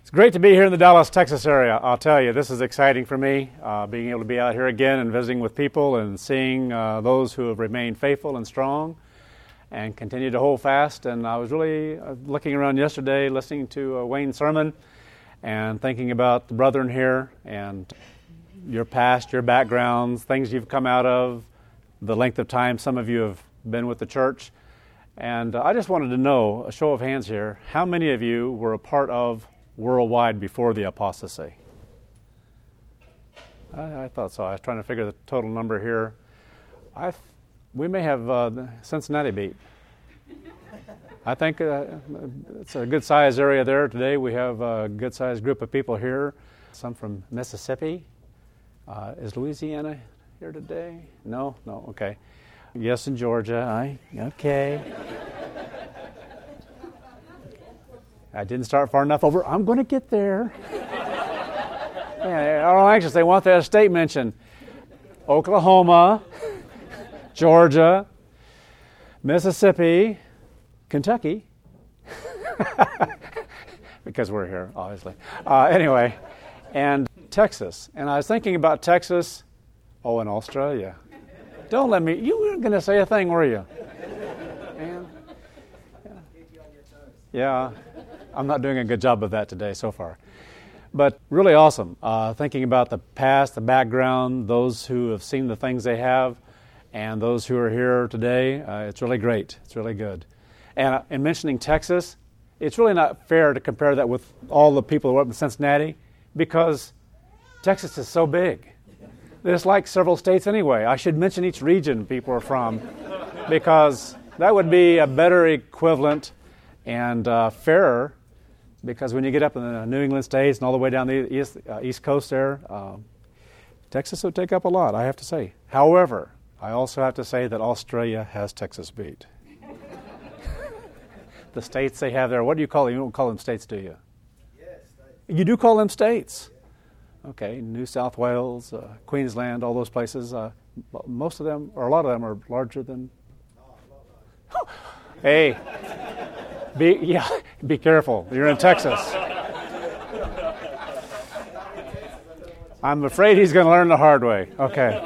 It's great to be here in the Dallas, Texas area. I'll tell you, this is exciting for me, being able to be out here again and visiting with people and seeing those who have remained faithful and strong and continue to hold fast. And I was really looking around yesterday, listening to Wayne's sermon and thinking about the brethren here and your past, your backgrounds, things you've come out of, the length of time some of you have been with the church. And I just wanted to know, a show of hands here, how many of you were a part of Worldwide before the apostasy? I thought so. I was trying to figure the total number here. We may have Cincinnati beat. I think it's a good size area there today. We have a good sized group of people here. Some from Mississippi. Is Louisiana here today? No, okay. Yes, in Georgia. Okay. I didn't start far enough over. I'm going to get there. Yeah, all anxious. They want that state mentioned. Oklahoma, Georgia, Mississippi, Kentucky, because we're here, obviously. Anyway, and Texas. And I was thinking about Texas. Oh, and Australia. Don't let me. You weren't going to say a thing, were you? Man. Yeah. I'm not doing a good job of that today so far. But really awesome. Thinking about the past, the background, those who have seen the things they have, and those who are here today. It's really great. It's really good. And in mentioning Texas, it's really not fair to compare that with all the people who are up in Cincinnati because Texas is so big. It's like several states anyway. I should mention each region people are from because that would be a better equivalent and fairer. Because when you get up in the New England states and all the way down the East Coast there, Texas would take up a lot, I have to say. However, I also have to say that Australia has Texas beat. The states they have there, what do you call them? You don't call them states, do you? Yes. You do call them states? Okay, New South Wales, Queensland, all those places. Most of them, or a lot of them, are larger than... Hey... Be careful. You're in Texas. I'm afraid he's going to learn the hard way. Okay.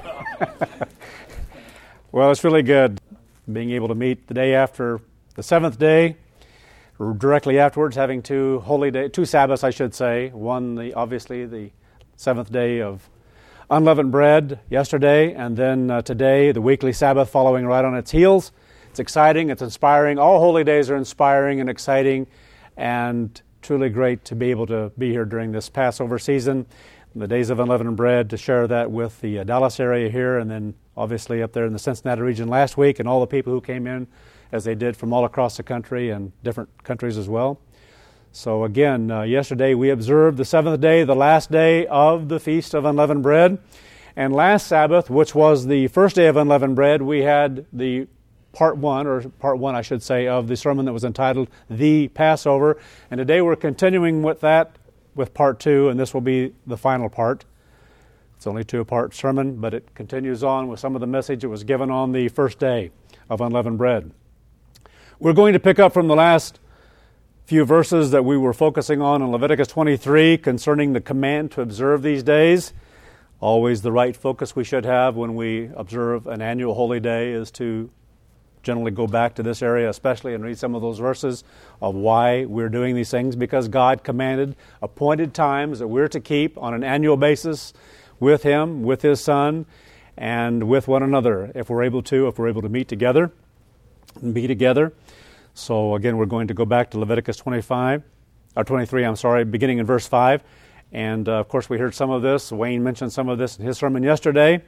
Well, it's really good being able to meet the day after the seventh day, or directly afterwards, having two Sabbaths, I should say. One, obviously, the seventh day of unleavened bread yesterday, and then today, the weekly Sabbath following right on its heels. It's exciting, it's inspiring. All holy days are inspiring and exciting and truly great to be able to be here during this Passover season, the days of unleavened bread, to share that with the Dallas area here and then obviously up there in the Cincinnati region last week and all the people who came in as they did from all across the country and different countries as well. So again, yesterday we observed the seventh day, the last day of the Feast of Unleavened Bread. And last Sabbath, which was the first day of unleavened bread, we had the part one, I should say, of the sermon that was entitled The Passover. And today we're continuing with that, with part two, and this will be the final part. It's only a two-part sermon, but it continues on with some of the message that was given on the first day of unleavened bread. We're going to pick up from the last few verses that we were focusing on in Leviticus 23 concerning the command to observe these days. Always the right focus we should have when we observe an annual holy day is to generally go back to this area especially and read some of those verses of why we're doing these things, because God commanded appointed times that we're to keep on an annual basis with Him, with His Son, and with one another if we're able to meet together and be together. So again, we're going to go back to Leviticus 23, beginning in verse 5. And of course we heard some of this. Wayne mentioned some of this in his sermon yesterday.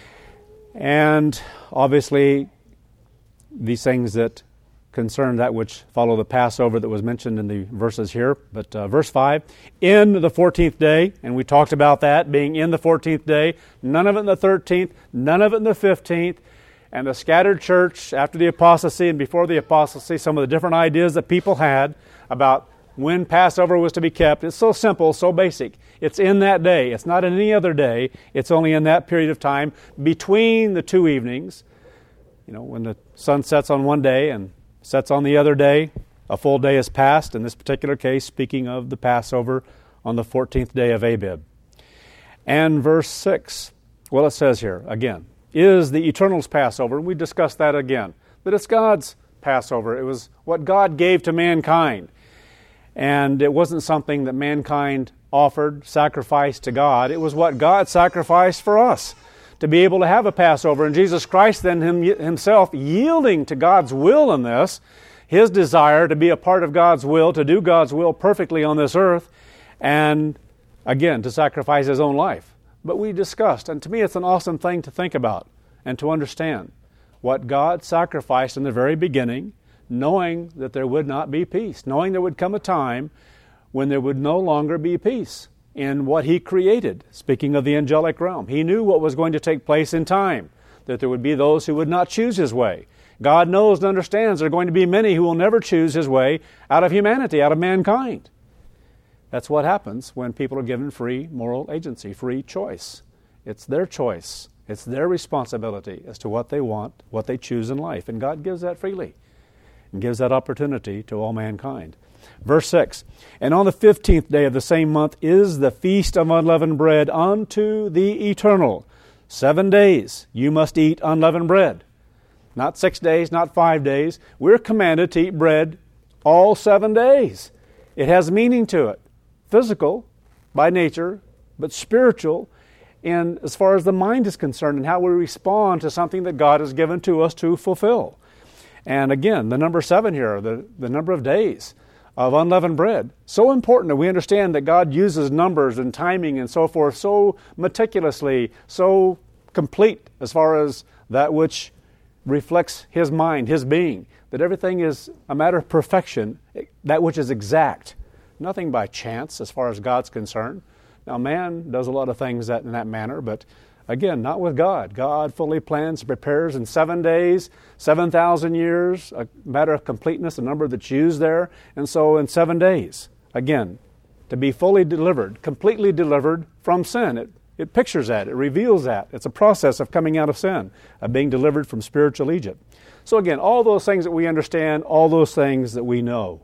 And obviously these things that concern that which follow the Passover that was mentioned in the verses here. But verse 5, in the 14th day, and we talked about that being in the 14th day, none of it in the 13th, none of it in the 15th, and the scattered church after the apostasy and before the apostasy, some of the different ideas that people had about when Passover was to be kept. It's so simple, so basic. It's in that day. It's not in any other day. It's only in that period of time between the two evenings. You know, when the sun sets on one day and sets on the other day, A full day has passed, in this particular case, speaking of the Passover on the 14th day of Abib. And verse 6, well, it says here, again, is the Eternal's Passover. And we discussed that again, that it's God's Passover. It was what God gave to mankind. And it wasn't something that mankind offered, sacrificed to God. It was what God sacrificed for us to be able to have a Passover. And Jesus Christ then himself yielding to God's will in this, his desire to be a part of God's will, to do God's will perfectly on this earth, and again, to sacrifice his own life. But we discussed, and to me it's an awesome thing to think about and to understand what God sacrificed in the very beginning, knowing that there would not be peace, knowing there would come a time when there would no longer be peace in what he created. Speaking of the angelic realm, he knew what was going to take place in time, that there would be those who would not choose his way. God knows and understands there are going to be many who will never choose his way out of humanity, out of mankind. That's what happens when people are given free moral agency, free choice. It's their choice. It's their responsibility as to what they want, what they choose in life. And God gives that freely and gives that opportunity to all mankind. Verse 6, and on the 15th day of the same month is the feast of unleavened bread unto the Eternal. 7 days you must eat unleavened bread. Not 6 days, not 5 days. We're commanded to eat bread all 7 days. It has meaning to it. Physical by nature, but spiritual in as far as the mind is concerned and how we respond to something that God has given to us to fulfill. And again, the number 7 here, the number of days of unleavened bread. So important that we understand that God uses numbers and timing and so forth so meticulously, so complete as far as that which reflects his mind, his being, that everything is a matter of perfection, that which is exact. Nothing by chance as far as God's concerned. Now man does a lot of things in that manner, but again, not with God. God fully plans, prepares in 7 days, 7,000 years, a matter of completeness, a number that's used there. And so in 7 days, again, to be fully delivered, completely delivered from sin. It pictures that. It reveals that. It's a process of coming out of sin, of being delivered from spiritual Egypt. So again, all those things that we understand, all those things that we know.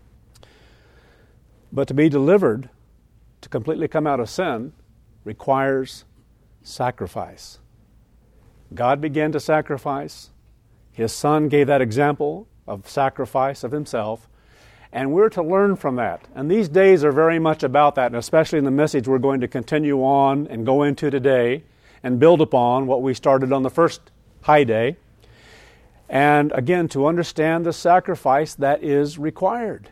But to be delivered, to completely come out of sin, requires sacrifice. God began to sacrifice. His Son gave that example of sacrifice of himself. And we're to learn from that. And these days are very much about that, and especially in the message we're going to continue on and go into today and build upon what we started on the first high day. And again, to understand the sacrifice that is required.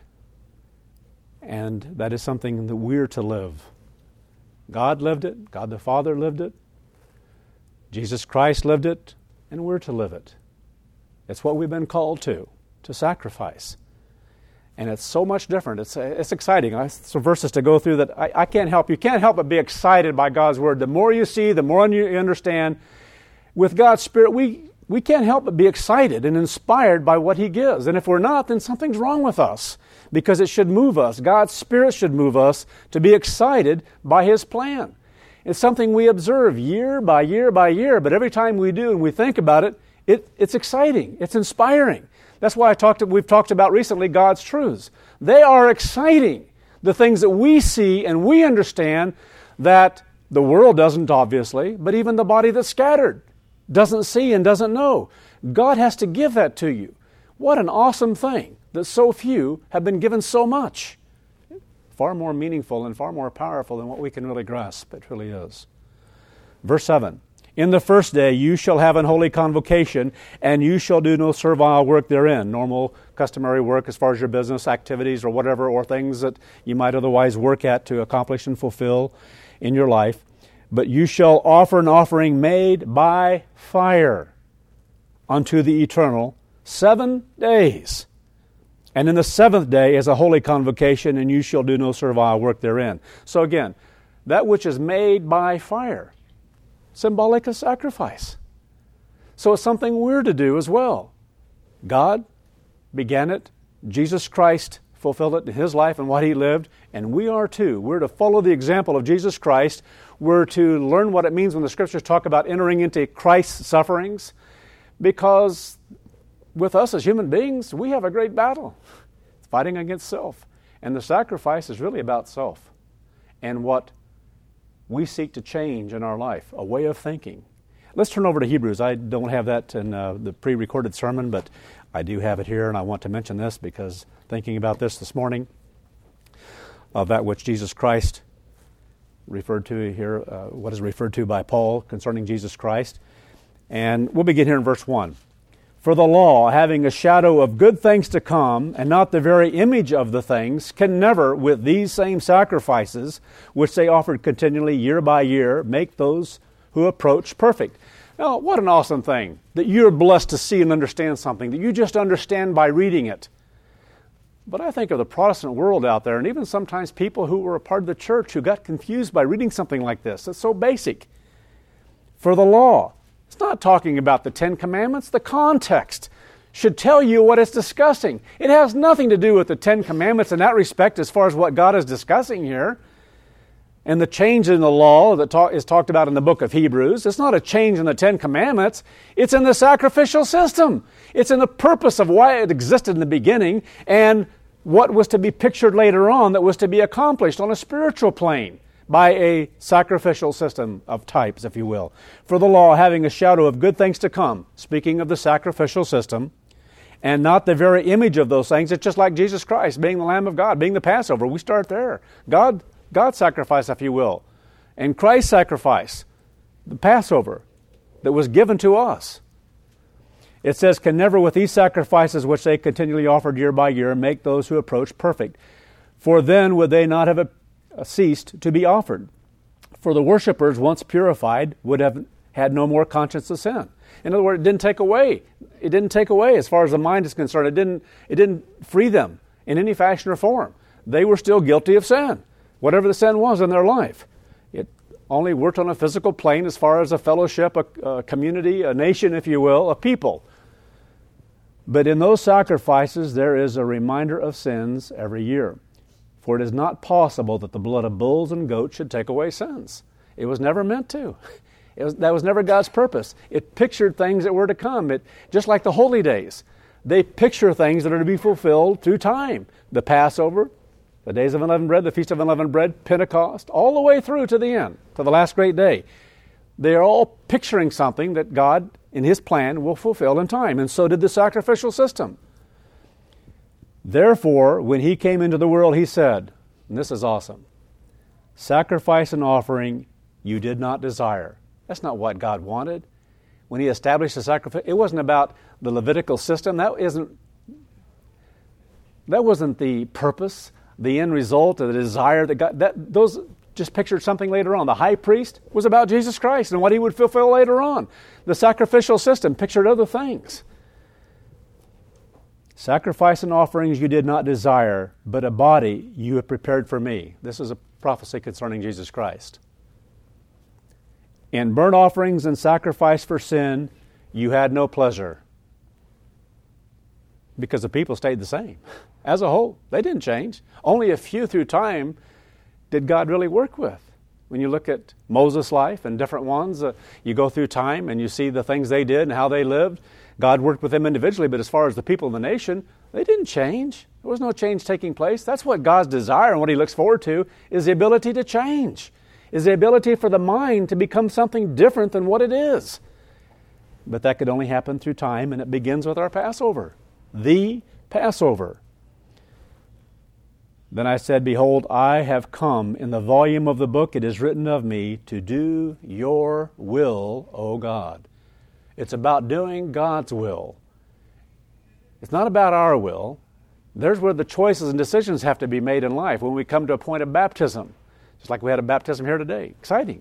And that is something that we're to live. God lived it. God the Father lived it. Jesus Christ lived it. And we're to live it. It's what we've been called to sacrifice. And it's so much different. It's exciting. Some verses to go through that you can't help but be excited by God's Word. The more you see, the more you understand. With God's Spirit, we can't help but be excited and inspired by what He gives. And if we're not, then something's wrong with us. Because it should move us. God's Spirit should move us to be excited by His plan. It's something we observe year by year by year, but every time we do and we think about it, it's exciting. It's inspiring. That's why we've talked about recently God's truths. They are exciting. The things that we see and we understand that the world doesn't, obviously, but even the body that's scattered doesn't see and doesn't know. God has to give that to you. What an awesome thing that so few have been given so much. Far more meaningful and far more powerful than what we can really grasp. It really is. Verse 7. In the first day you shall have an holy convocation, and you shall do no servile work therein. Normal, customary work as far as your business activities or whatever, or things that you might otherwise work at to accomplish and fulfill in your life. But you shall offer an offering made by fire unto the Eternal 7 days. And in the 7th day is a holy convocation, and you shall do no servile work therein. So again, that which is made by fire, symbolic of sacrifice. So it's something we're to do as well. God began it. Jesus Christ fulfilled it in His life and what He lived, and we are too. We're to follow the example of Jesus Christ. We're to learn what it means when the Scriptures talk about entering into Christ's sufferings, because with us as human beings, we have a great battle. fighting against self. And the sacrifice is really about self and what we seek to change in our life, a way of thinking. Let's turn over to Hebrews. I don't have that in the pre-recorded sermon, but I do have it here, and I want to mention this because thinking about this morning, of that which Jesus Christ referred to here, what is referred to by Paul concerning Jesus Christ. And we'll begin here in verse 1. For the law, having a shadow of good things to come, and not the very image of the things, can never, with these same sacrifices, which they offered continually year by year, make those who approach perfect. Now, what an awesome thing, that you're blessed to see and understand something, that you just understand by reading it. But I think of the Protestant world out there, and even sometimes people who were a part of the church who got confused by reading something like this. It's so basic. For the law, it's not talking about the Ten Commandments. The context should tell you what it's discussing. It has nothing to do with the Ten Commandments in that respect as far as what God is discussing here. And the change in the law that is talked about in the book of Hebrews, it's not a change in the Ten Commandments. It's in the sacrificial system. It's in the purpose of why it existed in the beginning and what was to be pictured later on that was to be accomplished on a spiritual plane by a sacrificial system of types, if you will. For the law, having a shadow of good things to come, speaking of the sacrificial system, and not the very image of those things. It's just like Jesus Christ being the Lamb of God, being the Passover. We start there. God's sacrifice, if you will, and Christ's sacrifice, the Passover that was given to us. It says, can never with these sacrifices which they continually offered year by year make those who approach perfect. For then would they not have ceased to be offered. For the worshipers, once purified, would have had no more conscience of sin. In other words, it didn't take away. It didn't take away as far as the mind is concerned. It didn't free them in any fashion or form. They were still guilty of sin, whatever the sin was in their life. It only worked on a physical plane as far as a fellowship, a community, a nation, if you will, a people. But in those sacrifices, there is a reminder of sins every year. For it is not possible that the blood of bulls and goats should take away sins. It was never meant to. That was never God's purpose. It pictured things that were to come. Just like the holy days. They picture things that are to be fulfilled through time. The Passover, the days of unleavened bread, the Feast of Unleavened Bread, Pentecost, all the way through to the end, to the last great day. They are all picturing something that God, in His plan, will fulfill in time. And so did the sacrificial system. Therefore, when He came into the world, He said, and this is awesome, sacrifice and offering you did not desire. That's not what God wanted. When He established the sacrifice, it wasn't about the Levitical system. That wasn't the purpose, the end result, or the desire that God. Those just pictured something later on. The high priest was about Jesus Christ and what He would fulfill later on. The sacrificial system pictured other things. Sacrifice and offerings you did not desire, but a body you have prepared for me. This is a prophecy concerning Jesus Christ. In burnt offerings and sacrifice for sin, you had no pleasure. Because the people stayed the same. As a whole, they didn't change. Only a few through time did God really work with. When you look at Moses' life and different ones, you go through time and you see the things they did and how they lived. God worked with them individually, but as far as the people in the nation, they didn't change. There was no change taking place. That's what God's desire and what He looks forward to is the ability to change, is the ability for the mind to become something different than what it is. But that could only happen through time, and it begins with our Passover, the Passover. Then I said, behold, I have come. In the volume of the book it is written of me to do your will, O God. It's about doing God's will. It's not about our will. There's where the choices and decisions have to be made in life when we come to a point of baptism. Just like we had a baptism here today. Exciting.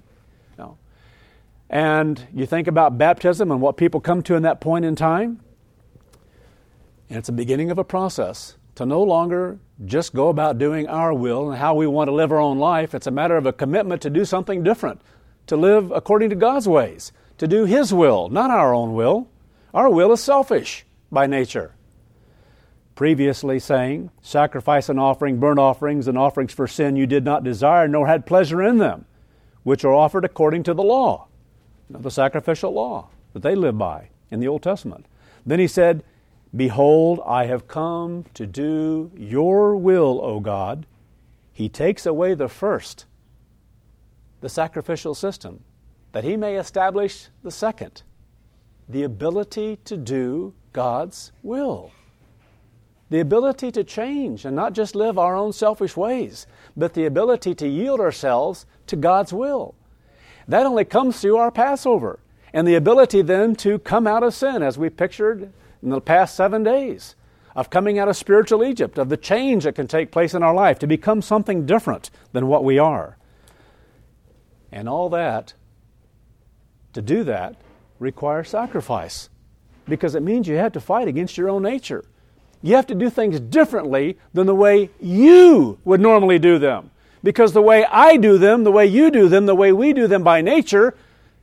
And you think about baptism and what people come to in that point in time. And it's the beginning of a process to no longer just go about doing our will and how we want to live our own life. It's a matter of a commitment to do something different, to live according to God's ways, to do His will, not our own will. Our will is selfish by nature. Previously saying, sacrifice and offering, burnt offerings and offerings for sin you did not desire, nor had pleasure in them, which are offered according to the law, the sacrificial law that they live by in the Old Testament. Then He said, Behold, I have come to do your will, O God. He takes away the first, the sacrificial system, that he may establish the second, the ability to do God's will. The ability to change and not just live our own selfish ways, but the ability to yield ourselves to God's will. That only comes through our Passover, and the ability then to come out of sin, as we pictured in the past 7 days, of coming out of spiritual Egypt, of the change that can take place in our life, to become something different than what we are. And all that, to do that, requires sacrifice, because it means you have to fight against your own nature. You have to do things differently than the way you would normally do them. Because the way I do them, the way you do them, the way we do them by nature,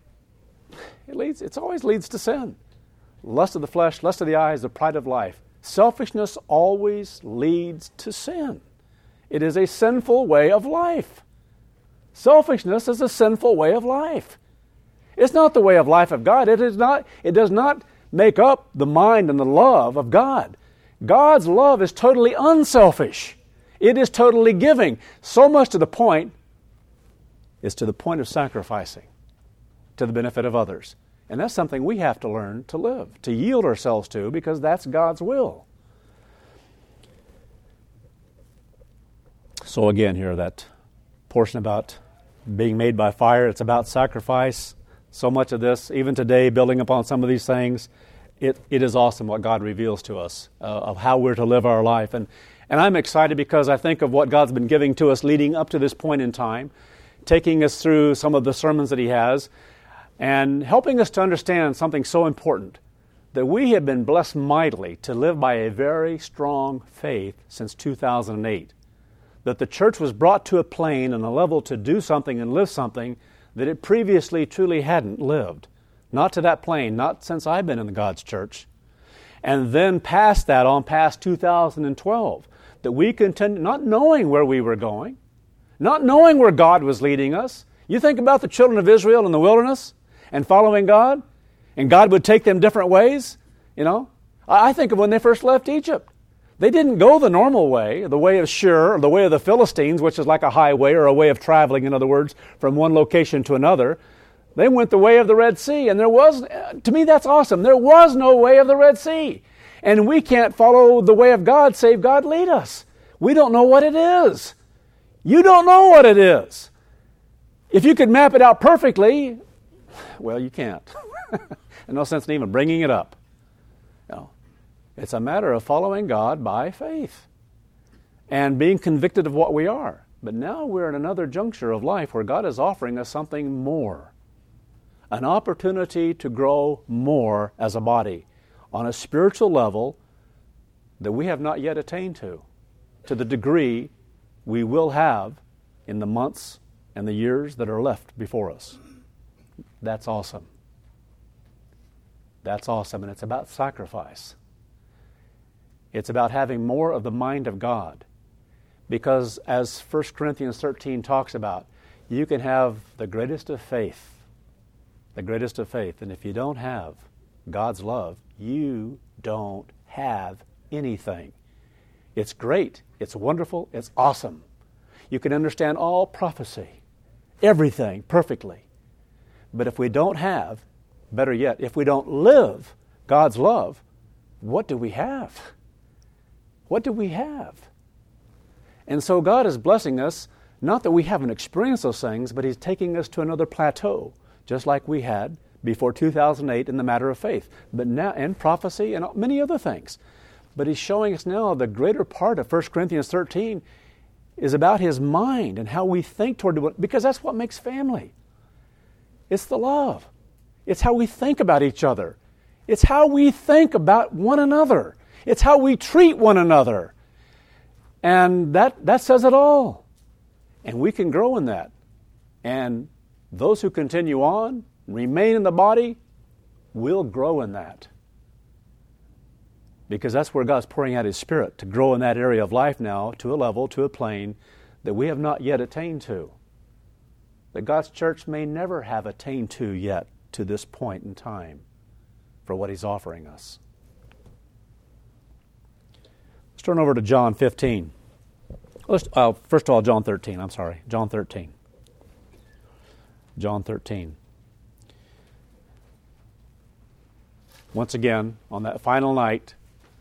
it always leads to sin. Lust of the flesh, lust of the eyes, the pride of life. Selfishness always leads to sin. It is a sinful way of life. Selfishness is a sinful way of life. It's not the way of life of God. It does not make up the mind and the love of God. God's love is totally unselfish. It is totally giving. So much to the point of sacrificing to the benefit of others. And that's something we have to learn to live, to yield ourselves to, because that's God's will. So again here, that portion about being made by fire, it's about sacrifice. So much of this, even today, building upon some of these things, it is awesome what God reveals to us of how we're to live our life. And I'm excited because I think of what God's been giving to us leading up to this point in time, taking us through some of the sermons that He has, and helping us to understand something so important, that we have been blessed mightily to live by a very strong faith since 2008. That the church was brought to a plane and a level to do something and live something that it previously truly hadn't lived. Not to that plane, not since I've been in God's church. And then past that, on past 2012, that we continued not knowing where we were going, not knowing where God was leading us. You think about the children of Israel in the wilderness and following God, and God would take them different ways. I think of when they first left Egypt. They didn't go the normal way, the way of Shur, or the way of the Philistines, which is like a highway or a way of traveling, in other words, from one location to another. They went the way of the Red Sea, and to me that's awesome. There was no way of the Red Sea. And we can't follow the way of God save God lead us. We don't know what it is. You don't know what it is. If you could map it out perfectly, well, you can't. There's no sense in even bringing it up. It's a matter of following God by faith and being convicted of what we are. But now we're in another juncture of life where God is offering us something more. An opportunity to grow more as a body on a spiritual level that we have not yet attained to the degree we will have in the months and the years that are left before us. That's awesome. That's awesome, and it's about sacrifice. It's about having more of the mind of God. Because as 1 Corinthians 13 talks about, you can have the greatest of faith, and if you don't have God's love, you don't have anything. It's great, it's wonderful, it's awesome. You can understand all prophecy, everything perfectly. But if we don't have, better yet, if we don't live God's love, what do we have? What do we have? And so God is blessing us, not that we haven't experienced those things, but He's taking us to another plateau, just like we had before 2008 in the matter of faith, but now in prophecy and many other things. But He's showing us now the greater part of 1 Corinthians 13 is about His mind and how we think toward it, because that's what makes family. It's the love. It's how we think about each other. It's how we think about one another. It's how we treat one another. And that says it all. And we can grow in that. And those who continue on, remain in the body, will grow in that. Because that's where God's pouring out His Spirit to grow in that area of life now to a level, to a plane that we have not yet attained to. That God's church may never have attained to yet to this point in time for what He's offering us. Let's turn over to John 15. First of all, John 13. I'm sorry. John 13. John 13. Once again, on that final night,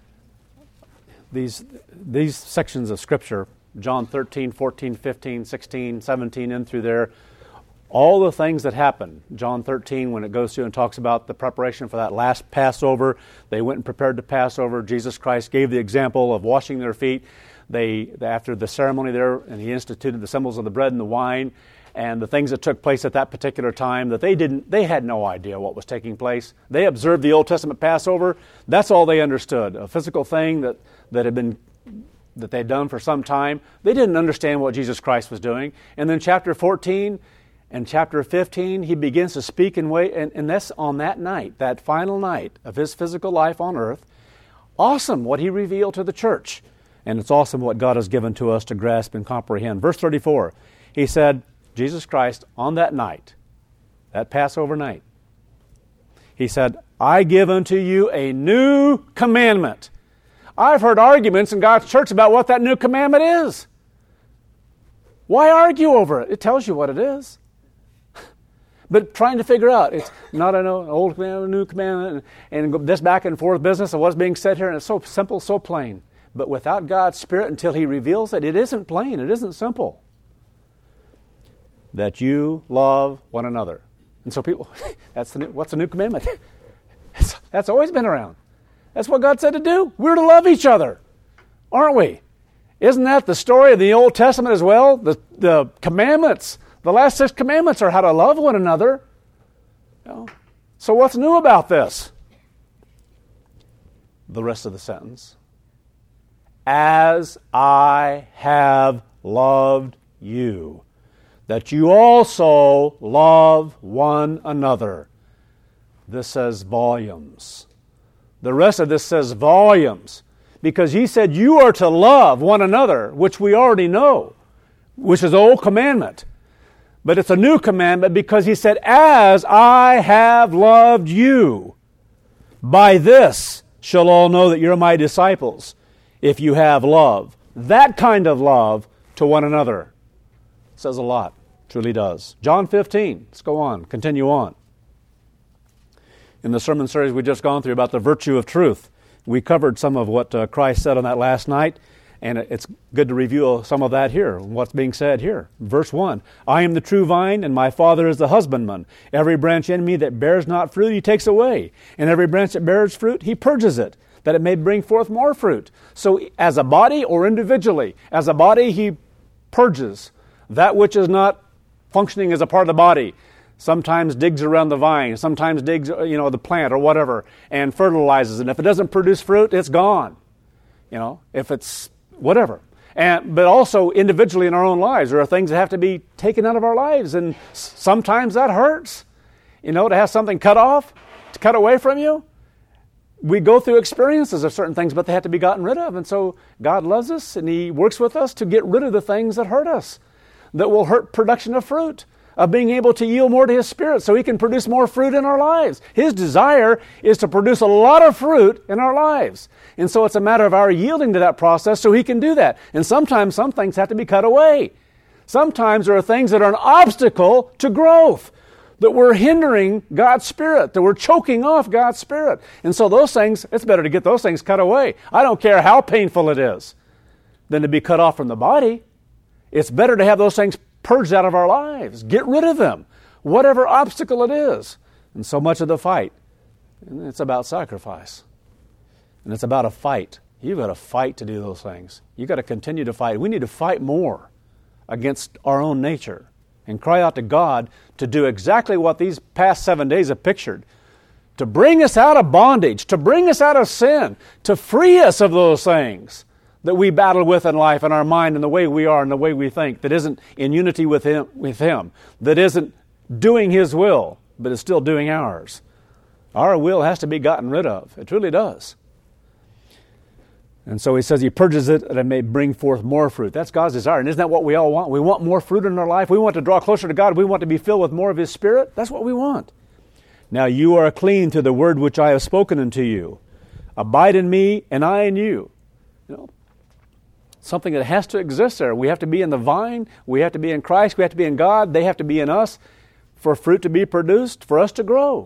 these sections of Scripture, John 13, 14, 15, 16, 17, in through there, all the things that happen. John 13, when it goes through and talks about the preparation for that last Passover, they went and prepared the Passover. Jesus Christ gave the example of washing their feet. After the ceremony there, and He instituted the symbols of the bread and the wine, and the things that took place at that particular time that they had no idea what was taking place. They observed the Old Testament Passover. That's all they understood, a physical thing that they'd done for some time. They didn't understand what Jesus Christ was doing. And then chapter 14 and chapter 15, He begins to speak and that's on that night, that final night of His physical life on earth. Awesome what He revealed to the church. And it's awesome what God has given to us to grasp and comprehend. Verse 34, He said, Jesus Christ, on that night, that Passover night, He said, I give unto you a new commandment. I've heard arguments in God's church about what that new commandment is. Why argue over it? It tells you what it is. But trying to figure out, it's not an old commandment, a new commandment, and this back and forth business of what's being said here, and it's so simple, so plain. But without God's Spirit, until He reveals it, it isn't plain, it isn't simple. That you love one another. And so people, what's the new commandment? That's always been around. That's what God said to do. We're to love each other, aren't we? Isn't that the story of the Old Testament as well? The commandments, the last 6 commandments are how to love one another. So what's new about this? The rest of the sentence. As I have loved you, that you also love one another. This says volumes. The rest of this says volumes. Because He said you are to love one another, which we already know, which is the old commandment. But it's a new commandment because He said, as I have loved you, by this shall all know that you're my disciples, if you have love. That kind of love to one another. Says a lot. Truly does. John 15. Let's go on. Continue on. In the sermon series we've just gone through about the virtue of truth, we covered some of what Christ said on that last night, and it's good to review some of that here, what's being said here. Verse 1, I am the true vine, and my Father is the husbandman. Every branch in me that bears not fruit He takes away, and every branch that bears fruit He purges it, that it may bring forth more fruit. So as a body or individually, as a body He purges that which is not functioning as a part of the body. Sometimes digs around the vine, sometimes digs, the plant or whatever, and fertilizes it. And if it doesn't produce fruit, it's gone. If it's whatever. But also individually in our own lives, there are things that have to be taken out of our lives, and sometimes that hurts. To have something cut off, to cut away from you. We go through experiences of certain things, but they have to be gotten rid of. And so God loves us, and He works with us to get rid of the things that hurt us, that will hurt production of fruit, of being able to yield more to His Spirit so He can produce more fruit in our lives. His desire is to produce a lot of fruit in our lives. And so it's a matter of our yielding to that process so He can do that. And sometimes some things have to be cut away. Sometimes there are things that are an obstacle to growth, that we're hindering God's Spirit, that we're choking off God's Spirit. And so those things, it's better to get those things cut away. I don't care how painful it is, than to be cut off from the body. It's better to have those things purged out of our lives. Get rid of them, whatever obstacle it is. And so much of the fight, and it's about sacrifice. And it's about a fight. You've got to fight to do those things. You've got to continue to fight. We need to fight more against our own nature and cry out to God to do exactly what these past 7 days have pictured. To bring us out of bondage, to bring us out of sin, to free us of those things that we battle with in life, in our mind, and the way we are and the way we think, that isn't in unity with Him, that isn't doing His will, but is still doing ours. Our will has to be gotten rid of. It really does. And so He says He purges it that it may bring forth more fruit. That's God's desire. And isn't that what we all want? We want more fruit in our life. We want to draw closer to God. We want to be filled with more of His Spirit. That's what we want. Now you are clean through the word which I have spoken unto you. Abide in me, and I in you. something that has to exist there. We have to be in the vine. We have to be in Christ. We have to be in God. They have to be in us for fruit to be produced, for us to grow.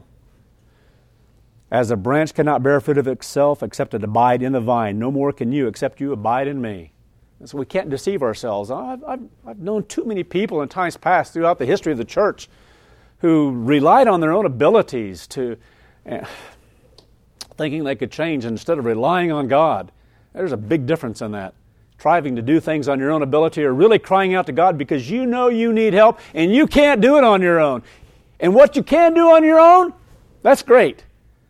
As a branch cannot bear fruit of itself except it abide in the vine, no more can you except you abide in me. And so we can't deceive ourselves. I've known too many people in times past throughout the history of the church who relied on their own abilities to thinking they could change instead of relying on God. There's a big difference in that. Striving to do things on your own ability or really crying out to God because you know you need help and you can't do it on your own. And what you can do on your own, that's great.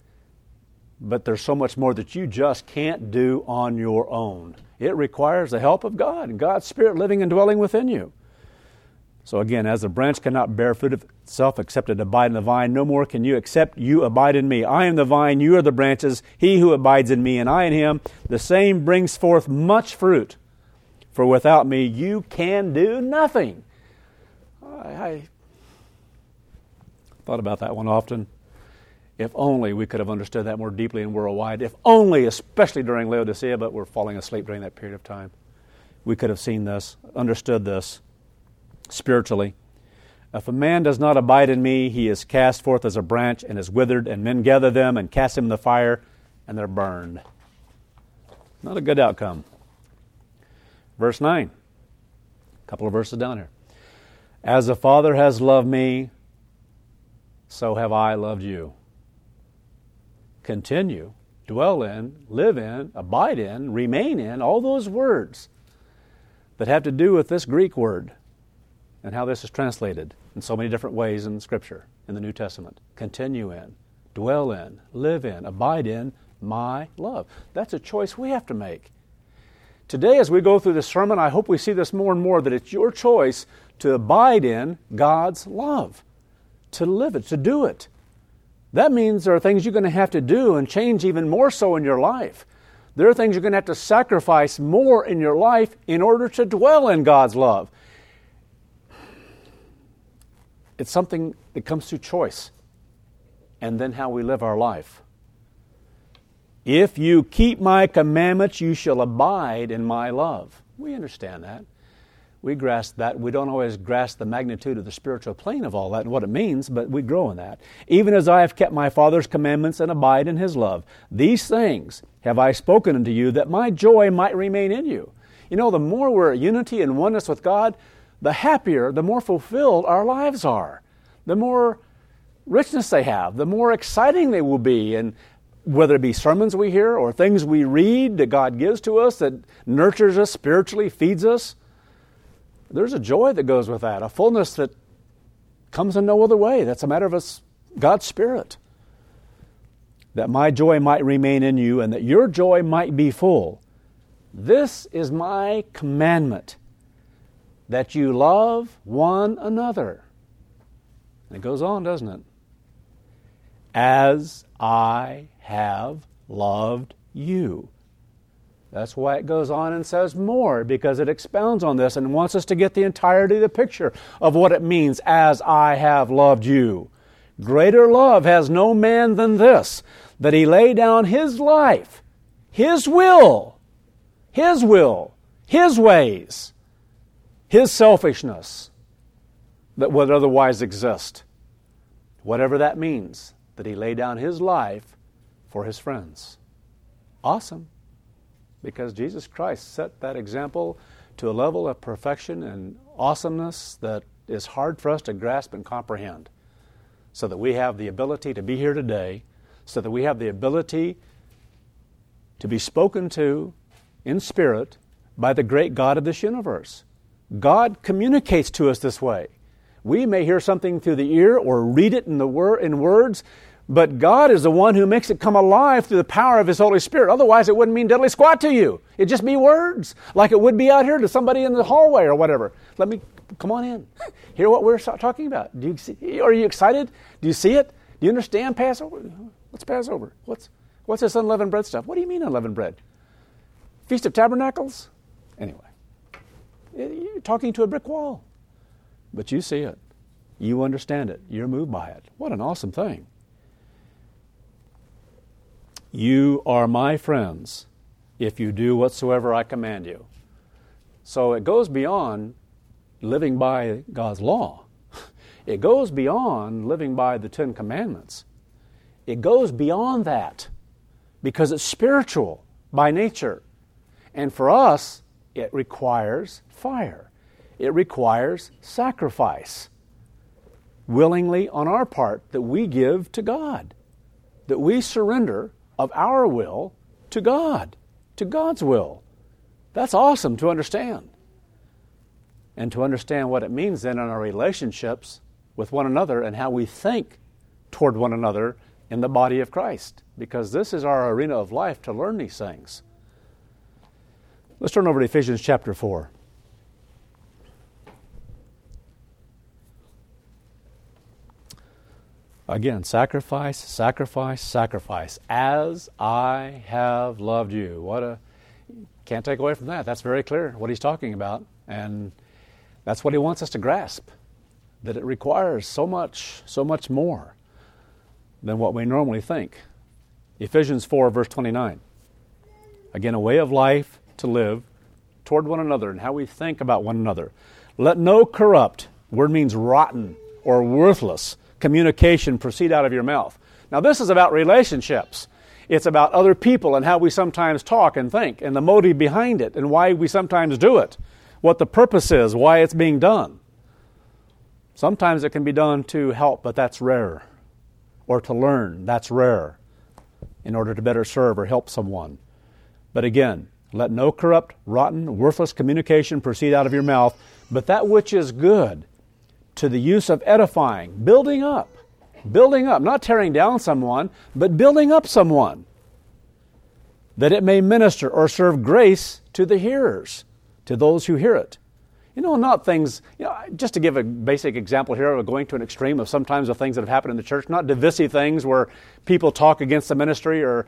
But there's so much more that you just can't do on your own. It requires the help of God and God's Spirit living and dwelling within you. So again, as a branch cannot bear fruit of itself except it abide in the vine, no more can you except you abide in me. I am the vine, you are the branches. He who abides in me and I in him, the same brings forth much fruit. For without me you can do nothing. I thought about that one often. If only we could have understood that more deeply and worldwide. If only, especially during Laodicea, but we're falling asleep during that period of time, we could have seen this, understood this. Spiritually, if a man does not abide in me, he is cast forth as a branch and is withered, and men gather them and cast them in the fire, and they're burned. Not a good outcome. Verse 9, a couple of verses down here. As the Father has loved me, so have I loved you. Continue, dwell in, live in, abide in, remain in, all those words that have to do with this Greek word. And how this is translated in so many different ways in Scripture, in the New Testament. Continue in, dwell in, live in, abide in my love. That's a choice we have to make. Today, as we go through this sermon, I hope we see this more and more, that it's your choice to abide in God's love, to live it, to do it. That means there are things you're going to have to do and change even more so in your life. There are things you're going to have to sacrifice more in your life in order to dwell in God's love. It's something that comes through choice and then how we live our life. If you keep my commandments, you shall abide in my love. We understand that. We grasp that. We don't always grasp the magnitude of the spiritual plane of all that and what it means, but we grow in that. Even as I have kept my Father's commandments and abide in his love. These things have I spoken unto you, that my joy might remain in you. You know, the more we're at unity and oneness with God, the happier, the more fulfilled our lives are. The more richness they have, the more exciting they will be. And whether it be sermons we hear or things we read that God gives to us that nurtures us spiritually, feeds us, there's a joy that goes with that, a fullness that comes in no other way. That's a matter of God's Spirit. That my joy might remain in you and that your joy might be full. This is my commandment, that you love one another. And it goes on, doesn't it? As I have loved you. That's why it goes on and says more, because it expounds on this and wants us to get the entirety of the picture of what it means, as I have loved you. Greater love has no man than this, that he lay down his life, his will, his ways, his selfishness, that would otherwise exist. Whatever that means, that he lay down his life for his friends. Awesome. Because Jesus Christ set that example to a level of perfection and awesomeness that is hard for us to grasp and comprehend. So that we have the ability to be here today, so that we have the ability to be spoken to in spirit by the great God of this universe. God communicates to us this way. We may hear something through the ear or read it in words, but God is the one who makes it come alive through the power of His Holy Spirit. Otherwise, it wouldn't mean diddly squat to you. It'd just be words, like it would be out here to somebody in the hallway or whatever. Come on in. Hear what we're talking about. Are you excited? Do you see it? Do you understand Passover? What's Passover? What's this unleavened bread stuff? What do you mean unleavened bread? Feast of Tabernacles? Anyway, you're talking to a brick wall. But you see it. You understand it. You're moved by it. What an awesome thing. You are my friends if you do whatsoever I command you. So it goes beyond living by God's law. It goes beyond living by the Ten Commandments. It goes beyond that because it's spiritual by nature. And for us, it requires fire. It requires sacrifice, willingly on our part, that we give to God, that we surrender of our will to God, to God's will. That's awesome to understand. And to understand what it means then in our relationships with one another and how we think toward one another in the body of Christ, because this is our arena of life to learn these things. Let's turn over to Ephesians chapter 4. Again, sacrifice, sacrifice, sacrifice, as I have loved you. Can't take away from that. That's very clear what he's talking about. And that's what he wants us to grasp, that it requires so much more than what we normally think. Ephesians 4, verse 29. Again, a way of life to live toward one another and how we think about one another. Let no corrupt, word means rotten or worthless, communication proceed out of your mouth. Now this is about relationships. It's about other people and how we sometimes talk and think and the motive behind it and why we sometimes do it, what the purpose is, why it's being done. Sometimes it can be done to help, but that's rare. Or to learn, that's rare, in order to better serve or help someone. But again, let no corrupt, rotten, worthless communication proceed out of your mouth, but that which is good, to the use of edifying, building up, not tearing down someone, but building up someone, that it may minister or serve grace to the hearers, to those who hear it. Not things, just to give a basic example here of going to an extreme of sometimes the things that have happened in the church, not divisive things where people talk against the ministry, or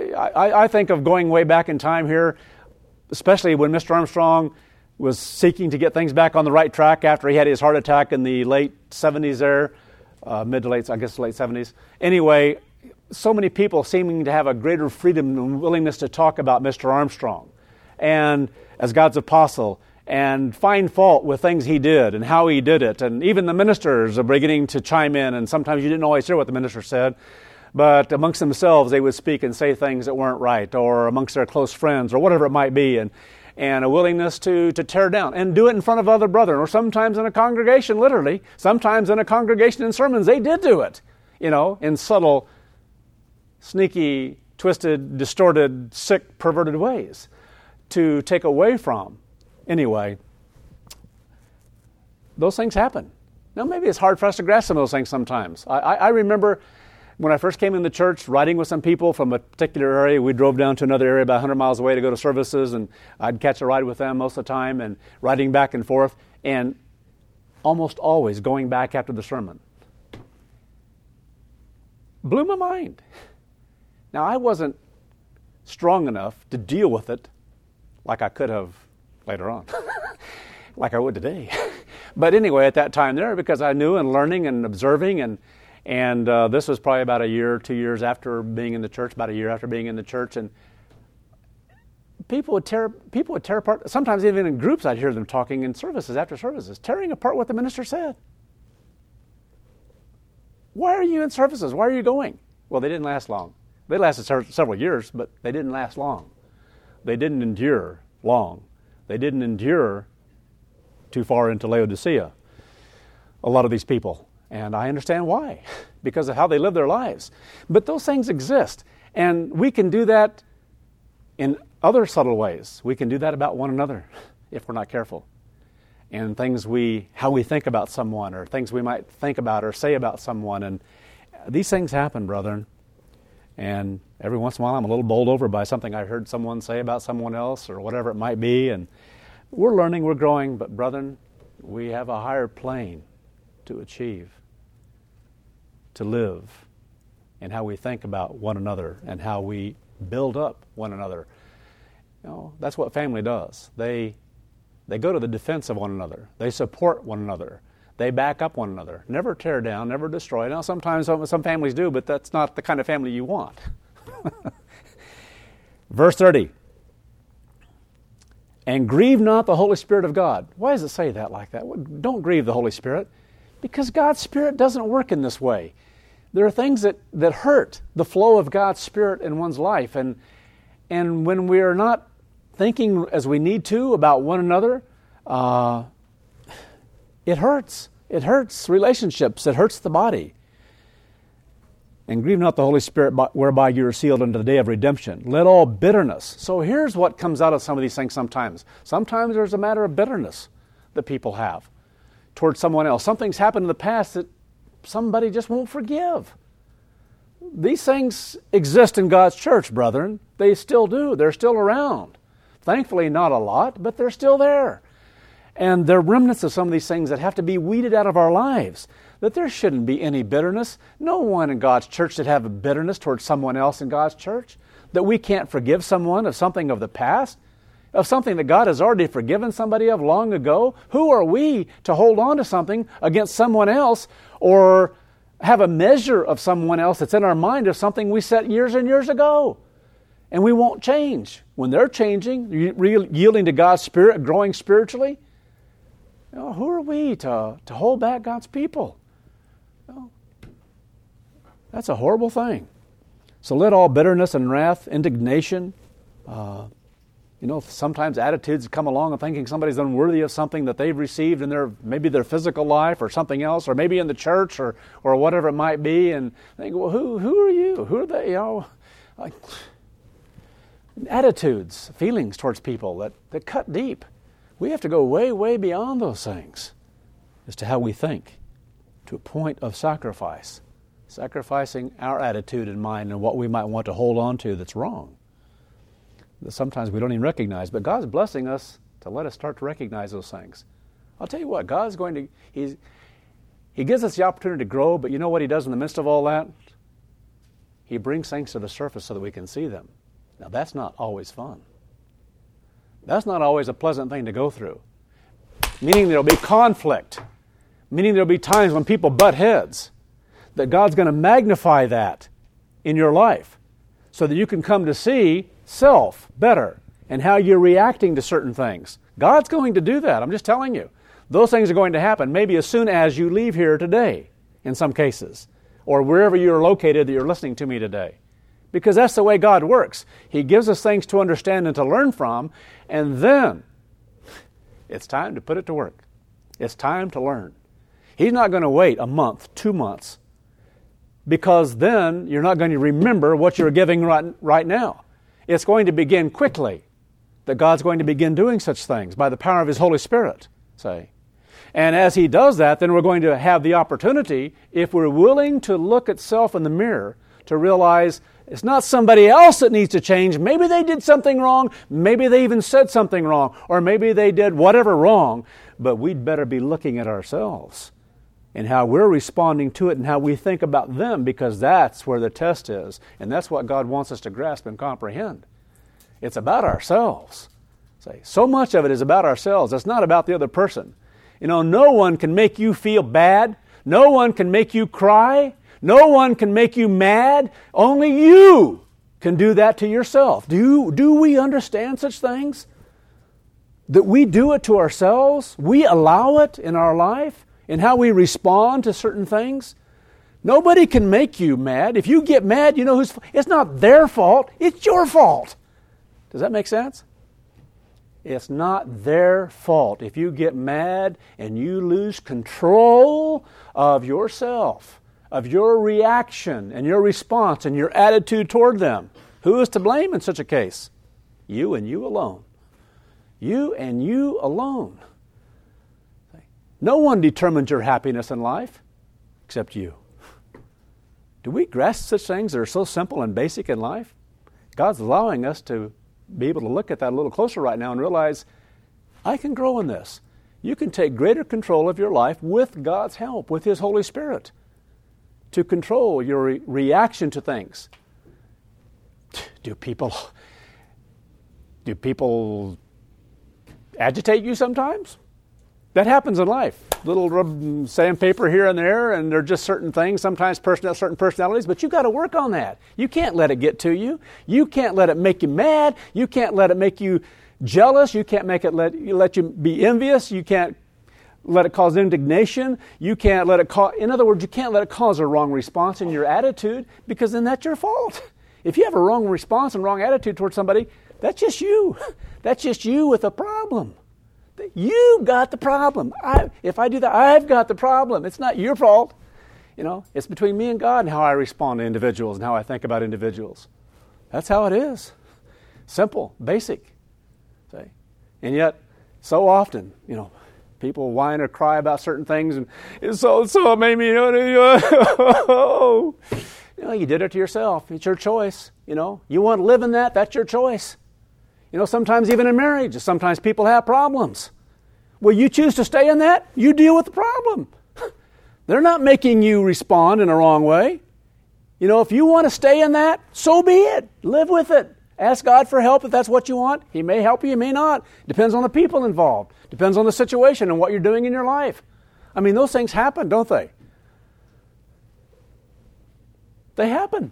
I think of going way back in time here, especially when Mr. Armstrong was seeking to get things back on the right track after he had his heart attack in the late 70s there, mid to late 70s. Anyway, so many people seeming to have a greater freedom and willingness to talk about Mr. Armstrong and as God's apostle, and find fault with things he did and how he did it. And even the ministers are beginning to chime in, and sometimes you didn't always hear what the minister said, but amongst themselves they would speak and say things that weren't right, or amongst their close friends, or whatever it might be, and a willingness to tear down and do it in front of other brethren, or sometimes in a congregation, literally, sometimes in a congregation in sermons, they did do it, in subtle, sneaky, twisted, distorted, sick, perverted ways to take away from. Anyway, those things happen. Now, maybe it's hard for us to grasp some of those things sometimes. I remember when I first came in the church, riding with some people from a particular area. We drove down to another area about 100 miles away to go to services, and I'd catch a ride with them most of the time, and riding back and forth, and almost always going back after the sermon. Blew my mind. Now, I wasn't strong enough to deal with it like I could have later on, like I would today. But anyway, at that time there, because I knew and learning and observing, and this was probably about a year, 2 years after being in the church, about a year after being in the church, and people would tear apart. Sometimes even in groups, I'd hear them talking in services after services, tearing apart what the minister said. Why are you in services? Why are you going? Well, they didn't last long. They lasted several years, but they didn't last long. They didn't endure long. They didn't endure too far into Laodicea, a lot of these people. And I understand why, because of how they live their lives. But those things exist. And we can do that in other subtle ways. We can do that about one another if we're not careful. And how we think about someone, or things we might think about or say about someone. And these things happen, brethren. And every once in a while I'm a little bowled over by something I heard someone say about someone else, or whatever it might be. And we're learning, we're growing, but brethren, we have a higher plane to achieve, to live, and how we think about one another and how we build up one another. That's what family does. They go to the defense of one another. They support one another. They back up one another. Never tear down, never destroy. Now, sometimes some families do, but that's not the kind of family you want. Verse 30. And grieve not the Holy Spirit of God. Why does it say that like that? Don't grieve the Holy Spirit. Because God's Spirit doesn't work in this way. There are things that hurt the flow of God's Spirit in one's life. And when we are not thinking as we need to about one another, it hurts. It hurts relationships. It hurts the body. And grieve not the Holy Spirit whereby you are sealed unto the day of redemption. Let all bitterness. So here's what comes out of some of these things sometimes. Sometimes there's a matter of bitterness that people have towards someone else. Something's happened in the past that somebody just won't forgive. These things exist in God's church, brethren. They still do. They're still around. Thankfully, not a lot, but they're still there. And there are remnants of some of these things that have to be weeded out of our lives. That there shouldn't be any bitterness. No one in God's church should have a bitterness towards someone else in God's church. That we can't forgive someone of something of the past, of something that God has already forgiven somebody of long ago. Who are we to hold on to something against someone else or have a measure of someone else that's in our mind of something we set years and years ago? And we won't change. When they're changing, yielding to God's Spirit, growing spiritually, who are we to hold back God's people? That's a horrible thing. So let all bitterness and wrath, indignation, sometimes attitudes come along and thinking somebody's unworthy of something that they've received in maybe their physical life or something else, or maybe in the church or whatever it might be, and think, well, who are you? Who are they? Attitudes, feelings towards people that cut deep. We have to go way, way beyond those things as to how we think, to a point of sacrifice. Sacrificing our attitude and mind and what we might want to hold on to that's wrong. That sometimes we don't even recognize, but God's blessing us to let us start to recognize those things. I'll tell you what, God's going to, He gives us the opportunity to grow, but you know what He does in the midst of all that? He brings things to the surface so that we can see them. Now that's not always fun. That's not always a pleasant thing to go through. Meaning there'll be conflict. Meaning there'll be times when people butt heads. That God's going to magnify that in your life so that you can come to see self better and how you're reacting to certain things. God's going to do that. I'm just telling you. Those things are going to happen maybe as soon as you leave here today in some cases, or wherever you're located that you're listening to me today. Because that's the way God works. He gives us things to understand and to learn from, and then it's time to put it to work. It's time to learn. He's not going to wait a month, 2 months, because then you're not going to remember what you're giving right now. It's going to begin quickly, that God's going to begin doing such things by the power of His Holy Spirit, say. And as He does that, then we're going to have the opportunity, if we're willing to look at self in the mirror, to realize it's not somebody else that needs to change. Maybe they did something wrong. Maybe they even said something wrong. Or maybe they did whatever wrong. But we'd better be looking at ourselves and how we're responding to it and how we think about them, because that's where the test is. And that's what God wants us to grasp and comprehend. It's about ourselves. So much of it is about ourselves. It's not about the other person. No one can make you feel bad. No one can make you cry. No one can make you mad. Only you can do that to yourself. Do we understand such things? That we do it to ourselves? We allow it in our life? In how we respond to certain things? Nobody can make you mad. If you get mad, it's not their fault. It's your fault. Does that make sense? It's not their fault. If you get mad and you lose control of yourself, of your reaction and your response and your attitude toward them, who is to blame in such a case? You and you alone. You and you alone. No one determines your happiness in life except you. Do we grasp such things that are so simple and basic in life? God's allowing us to be able to look at that a little closer right now and realize, I can grow in this. You can take greater control of your life with God's help, with His Holy Spirit, to control your reaction to things. Do people agitate you sometimes? That happens in life. Little sandpaper here and there, and there are just certain things, sometimes certain personalities, but you've got to work on that. You can't let it get to you. You can't let it make you mad. You can't let it make you jealous. You can't make it let you be envious. You can't let it cause indignation. You can't let it cause, in other words, you can't let it cause a wrong response in your attitude, because then that's your fault. If you have a wrong response and wrong attitude towards somebody, that's just you. That's just you with a problem. You got the problem. If I do that, I've got the problem. It's not your fault. It's between me and God and how I respond to individuals and how I think about individuals. That's how it is. Simple, basic. See? And yet, so often, people whine or cry about certain things, and it made me, you did it to yourself. It's your choice. You want to live in that, that's your choice. Sometimes even in marriage, sometimes people have problems. Well, you choose to stay in that, you deal with the problem. They're not making you respond in a wrong way. If you want to stay in that, so be it. Live with it. Ask God for help if that's what you want. He may help you, he may not. Depends on the people involved. Depends on the situation and what you're doing in your life. Those things happen, don't they? They happen.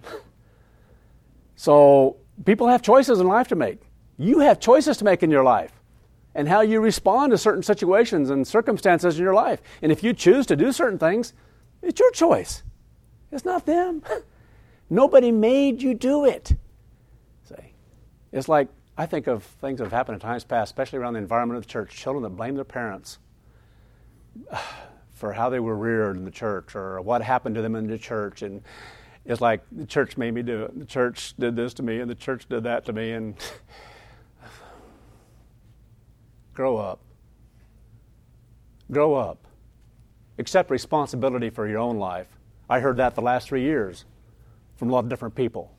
So people have choices in life to make. You have choices to make in your life and how you respond to certain situations and circumstances in your life. And if you choose to do certain things, it's your choice. It's not them. Nobody made you do it. See, it's like, I think of things that have happened in times past, especially around the environment of the church, children that blame their parents for how they were reared in the church or what happened to them in the church. And it's like, the church made me do it. The church did this to me, and the church did that to me. And grow up. Grow up. Accept responsibility for your own life. I heard that the last 3 years from a lot of different people.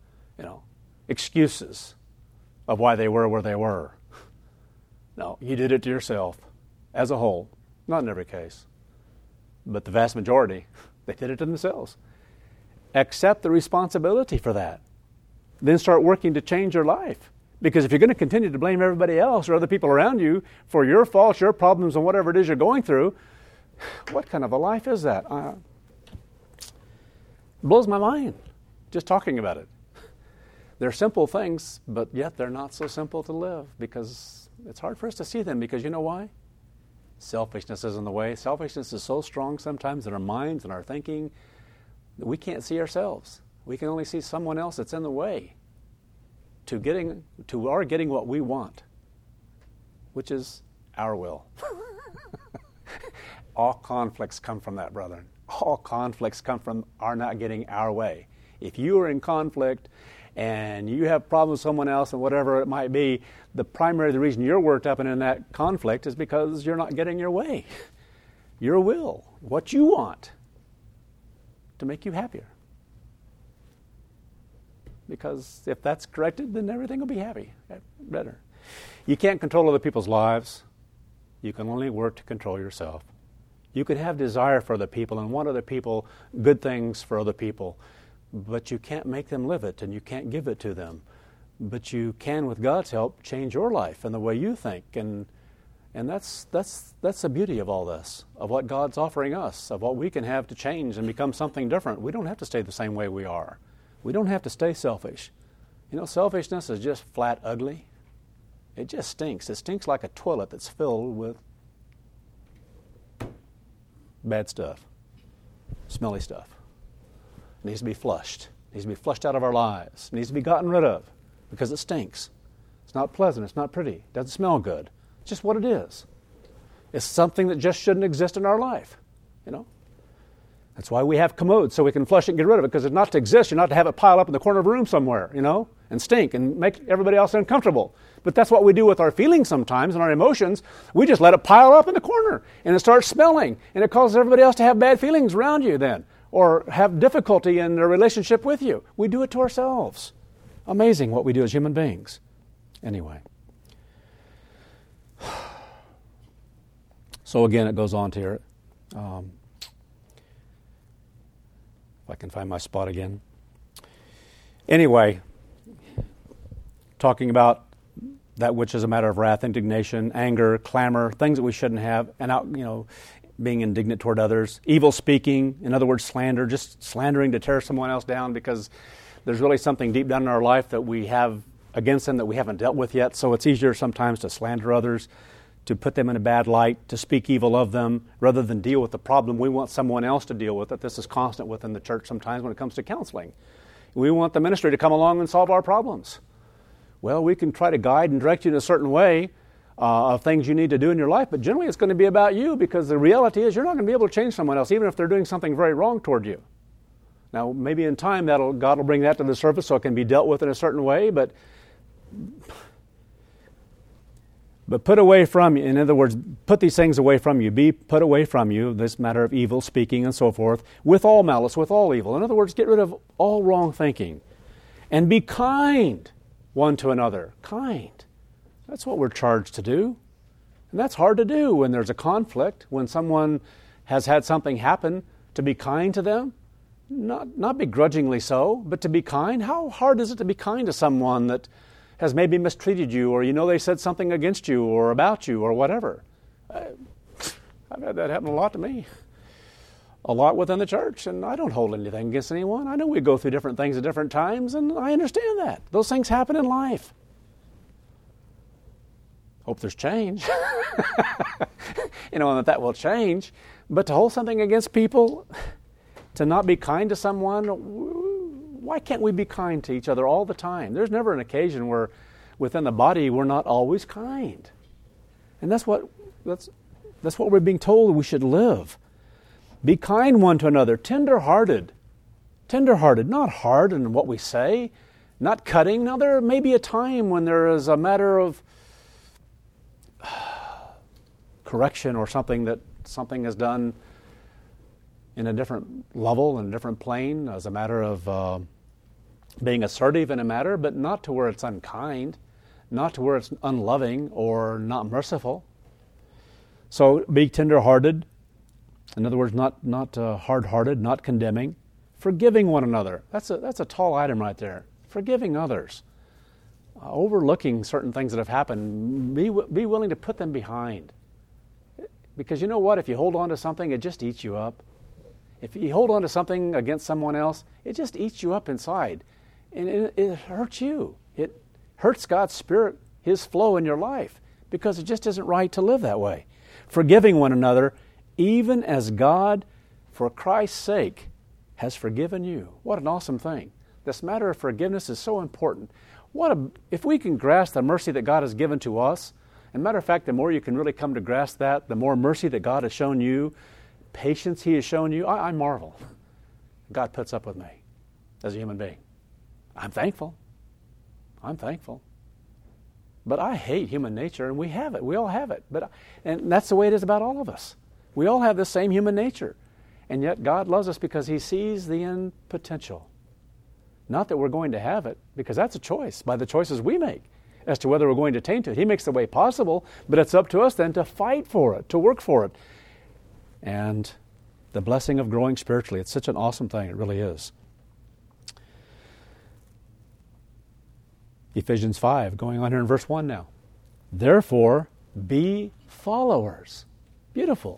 Excuses of why they were where they were. No, you did it to yourself as a whole. Not in every case. But the vast majority, they did it to themselves. Accept the responsibility for that. Then start working to change your life. Because if you're going to continue to blame everybody else or other people around you for your faults, your problems, and whatever it is you're going through, what kind of a life is that? Blows my mind just talking about it. They're simple things, but yet they're not so simple to live, because it's hard for us to see them, because you know why? Selfishness is in the way. Selfishness is so strong sometimes in our minds and our thinking that we can't see ourselves. We can only see someone else that's in the way to our getting what we want, which is our will. All conflicts come from that, brethren. All conflicts come from our not getting our way. If you are in conflict and you have problems with someone else and whatever it might be, the reason you're worked up and in that conflict is because you're not getting your way. Your will, what you want to make you happier. Because if that's corrected, then everything will be better. You can't control other people's lives. You can only work to control yourself. You can have desire for other people and want other people, good things for other people, but you can't make them live it and you can't give it to them. But you can, with God's help, change your life and the way you think. And that's the beauty of all this, of what God's offering us, of what we can have to change and become something different. We don't have to stay the same way we are. We don't have to stay selfish. Selfishness is just flat ugly. It just stinks. It stinks like a toilet that's filled with bad stuff, smelly stuff. It needs to be flushed. It needs to be flushed out of our lives. It needs to be gotten rid of because it stinks. It's not pleasant. It's not pretty. It doesn't smell good. It's just what it is. It's something that just shouldn't exist in our life, That's why we have commodes, so we can flush it and get rid of it, because it's not to exist. You're not to have it pile up in the corner of a room somewhere, and stink and make everybody else uncomfortable. But that's what we do with our feelings sometimes and our emotions. We just let it pile up in the corner, and it starts smelling, and it causes everybody else to have bad feelings around you then, or have difficulty in their relationship with you. We do it to ourselves. Amazing what we do as human beings. Anyway. So again, it goes on to here. If I can find my spot again. Anyway, talking about that which is a matter of wrath, indignation, anger, clamor, things that we shouldn't have, and being indignant toward others, evil speaking, in other words, slander, just slandering to tear someone else down because there's really something deep down in our life that we have against them that we haven't dealt with yet. So it's easier sometimes to slander others, to put them in a bad light, to speak evil of them, rather than deal with the problem. We want someone else to deal with it. This is constant within the church sometimes when it comes to counseling. We want the ministry to come along and solve our problems. Well, we can try to guide and direct you in a certain way of things you need to do in your life, but generally it's going to be about you, because the reality is you're not going to be able to change someone else, even if they're doing something very wrong toward you. Now, maybe in time God will bring that to the surface so it can be dealt with in a certain way, but put away from you, in other words, put these things away from you. Be put away from you, this matter of evil speaking and so forth, with all malice, with all evil. In other words, get rid of all wrong thinking. And be kind one to another. Kind. That's what we're charged to do. And that's hard to do when there's a conflict, when someone has had something happen, to be kind to them. Not begrudgingly so, but to be kind. How hard is it to be kind to someone that has maybe mistreated you, or they said something against you or about you or whatever? I've had that happen a lot to me. A lot within the church, and I don't hold anything against anyone. I know we go through different things at different times, and I understand that. Those things happen in life. Hope there's change. And that will change. But to hold something against people, to not be kind to someone, why can't we be kind to each other all the time? There's never an occasion where within the body we're not always kind. And that's what we're being told we should live. Be kind one to another, tender-hearted, not hard in what we say, not cutting. Now, there may be a time when there is a matter of correction or something is done in a different level, in a different plane, as a matter of being assertive in a matter, but not to where it's unkind, not to where it's unloving or not merciful. So be tender-hearted. In other words, not hard-hearted, not condemning, forgiving one another. That's a tall item right there. Forgiving others, overlooking certain things that have happened. Be willing to put them behind, because you know what? If you hold on to something, it just eats you up. If you hold on to something against someone else, it just eats you up inside, and it hurts you. It hurts God's Spirit, His flow in your life, because it just isn't right to live that way. Forgiving one another, even as God, for Christ's sake, has forgiven you. What an awesome thing. This matter of forgiveness is so important. If we can grasp the mercy that God has given to us, and matter of fact, the more you can really come to grasp that, the more mercy that God has shown you, patience He has shown you, I marvel. God puts up with me as a human being. I'm thankful. But I hate human nature, and we have it. We all have it. And that's the way it is about all of us. We all have the same human nature. And yet God loves us because He sees the end potential. Not that we're going to have it, because that's a choice by the choices we make as to whether we're going to attain to it. He makes the way possible, but it's up to us then to fight for it, to work for it. And the blessing of growing spiritually, it's such an awesome thing. It really is. Ephesians 5, going on here in verse 1 now. Therefore, be followers. Beautiful.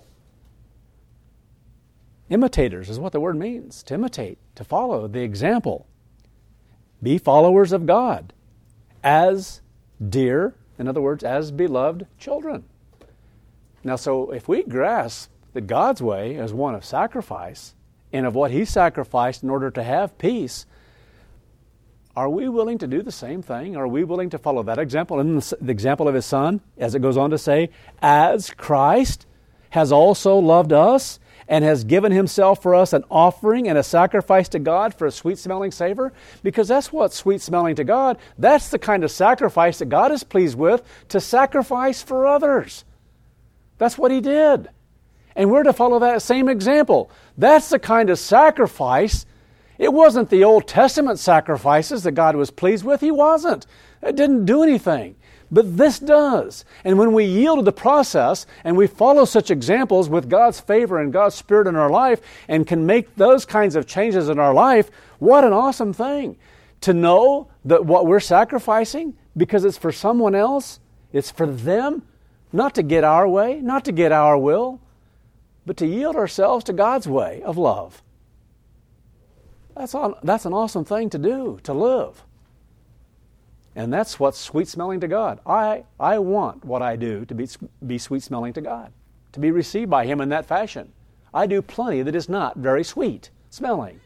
Imitators is what the word means. To imitate, to follow the example. Be followers of God as dear, in other words, as beloved children. Now, so if we grasp that God's way is one of sacrifice and of what He sacrificed in order to have peace, are we willing to do the same thing? Are we willing to follow that example and the example of His Son, as it goes on to say, as Christ has also loved us and has given Himself for us an offering and a sacrifice to God for a sweet-smelling savor? Because that's what's sweet-smelling to God. That's the kind of sacrifice that God is pleased with, to sacrifice for others. That's what He did. And we're to follow that same example. That's the kind of sacrifice. It wasn't the Old Testament sacrifices that God was pleased with. He wasn't. It didn't do anything. But this does. And when we yield to the process and we follow such examples with God's favor and God's Spirit in our life and can make those kinds of changes in our life, what an awesome thing. To know that what we're sacrificing, because it's for someone else, it's for them, not to get our way, not to get our will, but to yield ourselves to God's way of love. That's an awesome thing to do, to live. And that's what's sweet-smelling to God. I want what I do to be sweet-smelling to God, to be received by Him in that fashion. I do plenty that is not very sweet-smelling,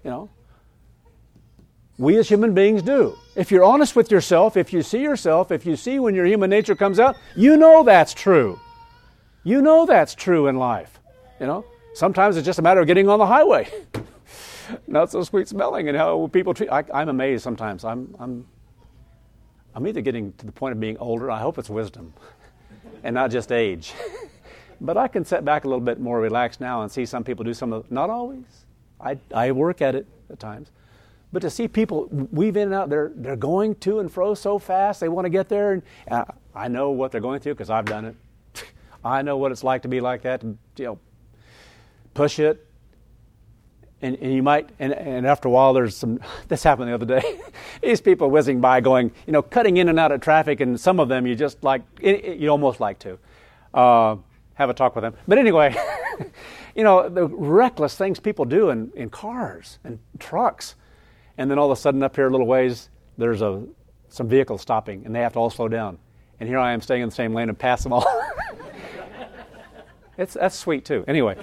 We as human beings do. If you're honest with yourself, if you see when your human nature comes out, you know that's true. You know that's true in life. Sometimes it's just a matter of getting on the highway. Not so sweet-smelling, and how people treat. I'm amazed sometimes. I'm either getting to the point of being older. I hope it's wisdom, and not just age. But I can sit back a little bit more relaxed now and see some people do some of the, not always. I work at it at times. But to see people weave in and out, they're going to and fro so fast, they want to get there. And I know what they're going through because I've done it. I know what it's like to be like that, to, push it. And you might, and after a while there's some, this happened the other day, these people whizzing by going, cutting in and out of traffic, and some of them you just like, you almost like to have a talk with them. But anyway, the reckless things people do in cars and trucks. And then all of a sudden up here a little ways, there's some vehicles stopping, and they have to all slow down. And here I am staying in the same lane and pass them all. That's sweet too. Anyway.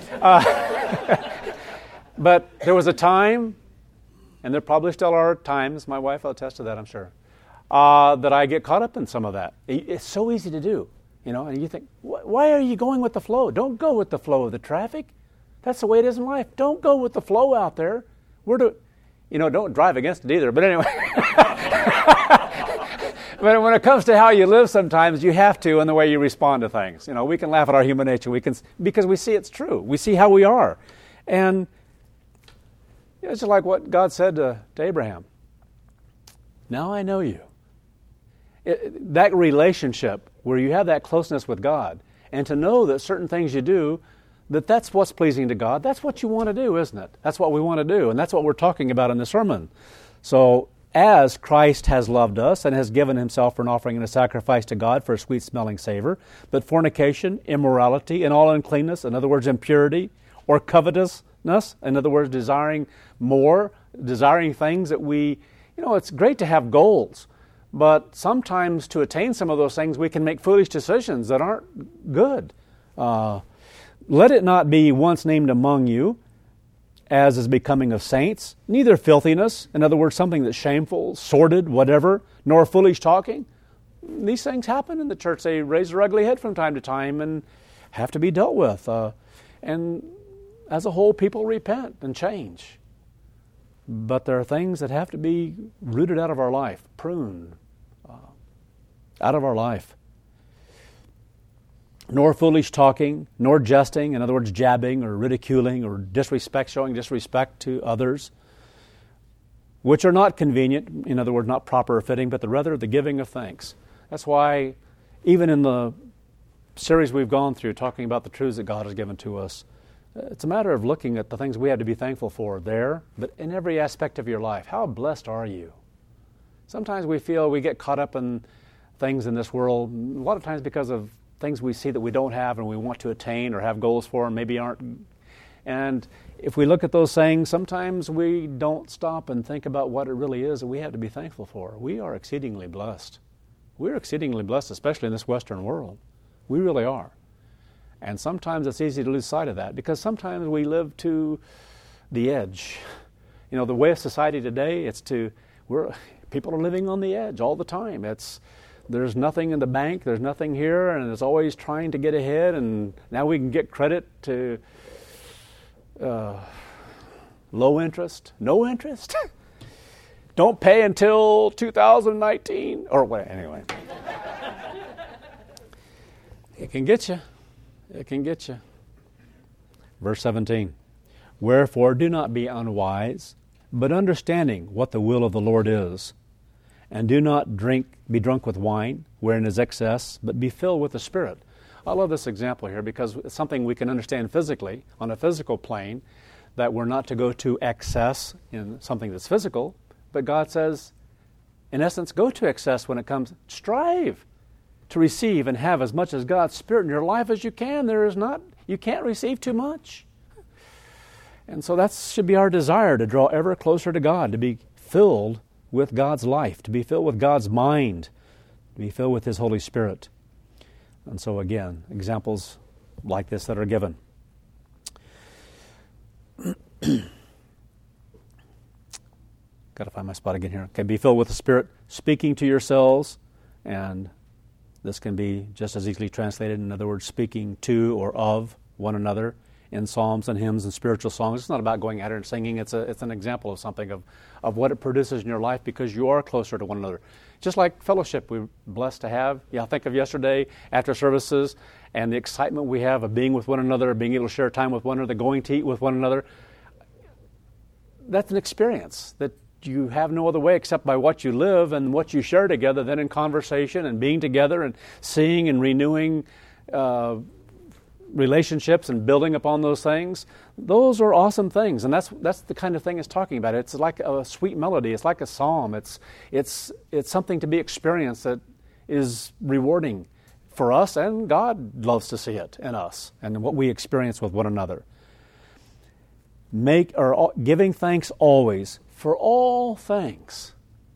But there was a time, and there probably still are times, my wife will attest to that, I'm sure, that I get caught up in some of that. It's so easy to do, and you think, why are you going with the flow? Don't go with the flow of the traffic. That's the way it is in life. Don't go with the flow out there. Don't drive against it either, but anyway. But when it comes to how you live sometimes, you have to in the way you respond to things. We can laugh at our human nature because we see it's true. We see how we are. And it's just like what God said to Abraham. Now I know you. That relationship where you have that closeness with God, and to know that certain things you do, that's what's pleasing to God, that's what you want to do, isn't it? That's what we want to do, and that's what we're talking about in the sermon. So, as Christ has loved us and has given Himself for an offering and a sacrifice to God for a sweet-smelling savor, but fornication, immorality, and all uncleanness, in other words, impurity, or covetousness, in other words, desiring more, desiring things that it's great to have goals, but sometimes to attain some of those things, we can make foolish decisions that aren't good. Let it not be once named among you, as is becoming of saints, neither filthiness, in other words, something that's shameful, sordid, whatever, nor foolish talking. These things happen in the church. They raise their ugly head from time to time and have to be dealt with. And as a whole, people repent and change. But there are things that have to be rooted out of our life, pruned out of our life. Nor foolish talking, nor jesting, in other words, jabbing or ridiculing or showing disrespect to others, which are not convenient, in other words, not proper or fitting, but rather the giving of thanks. That's why even in the series we've gone through talking about the truths that God has given to us, it's a matter of looking at the things we have to be thankful for there, but in every aspect of your life. How blessed are you? Sometimes we feel we get caught up in things in this world, a lot of times because of things we see that we don't have and we want to attain or have goals for and maybe aren't. And if we look at those things, sometimes we don't stop and think about what it really is that we have to be thankful for. We are exceedingly blessed. We're exceedingly blessed, especially in this Western world. We really are. And sometimes it's easy to lose sight of that because sometimes we live to the edge. The way of society today, people are living on the edge all the time. There's nothing in the bank, there's nothing here, and it's always trying to get ahead, and now we can get credit to low interest, no interest. Don't pay until 2019, or what, anyway. It can get you. It can get you. Verse 17, wherefore do not be unwise, but understanding what the will of the Lord is. And do not be drunk with wine, wherein is excess, but be filled with the Spirit. I love this example here because it's something we can understand physically, on a physical plane, that we're not to go to excess in something that's physical, but God says, in essence, go to excess when it comes. Strive to receive and have as much as God's Spirit in your life as you can. You can't receive too much. And so that should be our desire, to draw ever closer to God, to be filled with God's life, to be filled with God's mind, to be filled with His Holy Spirit. And so again, examples like this that are given. Got to find my spot again here. Okay, be filled with the Spirit, speaking to yourselves, and this can be just as easily translated, in other words, speaking to or of one another in psalms and hymns and spiritual songs. It's not about going out and singing. It's an example of something of what it produces in your life because you are closer to one another. Just like fellowship we're blessed to have. Yeah, think of yesterday after services and the excitement we have of being with one another, being able to share time with one another, going to eat with one another. That's an experience that you have no other way except by what you live and what you share together than in conversation and being together and seeing and renewing relationships and building upon those things. Those are awesome things, and that's the kind of thing it's talking about. It's like a sweet melody. It's like a psalm. It's something to be experienced that is rewarding for us, and God loves to see it in us and what we experience with one another. Giving thanks always for all things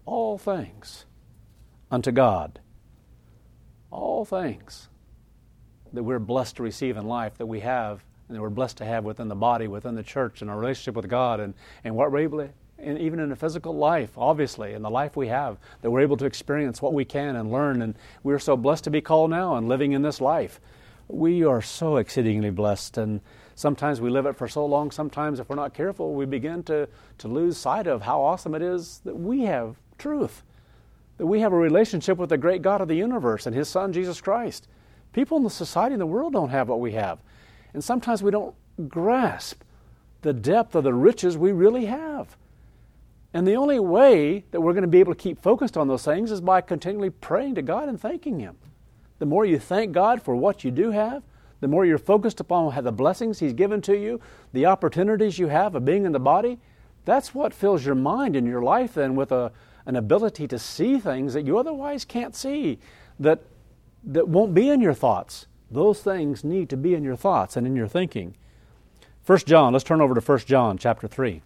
unto God. All things that we're blessed to receive in life, that we have, and that we're blessed to have within the body, within the church, and our relationship with God, and what we're able to, and even in a physical life, obviously, in the life we have, that we're able to experience what we can and learn, and we're so blessed to be called now and living in this life. We are so exceedingly blessed, and sometimes we live it for so long, sometimes if we're not careful, we begin to lose sight of how awesome it is that we have truth, that we have a relationship with the great God of the universe and His Son, Jesus Christ. People in the society in the world don't have what we have. And sometimes we don't grasp the depth of the riches we really have. And the only way that we're going to be able to keep focused on those things is by continually praying to God and thanking Him. The more you thank God for what you do have, the more you're focused upon the blessings He's given to you, the opportunities you have of being in the body, that's what fills your mind and your life then with an ability to see things that you otherwise can't see, that won't be in your thoughts. Those things need to be in your thoughts and in your thinking. 1 John, let's turn over to 1 John chapter 3.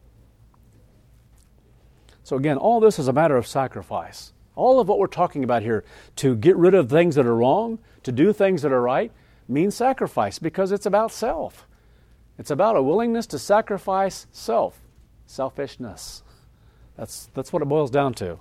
So again, all this is a matter of sacrifice. All of what we're talking about here, to get rid of things that are wrong, to do things that are right, means sacrifice because it's about self. It's about a willingness to sacrifice self, selfishness. That's what it boils down to.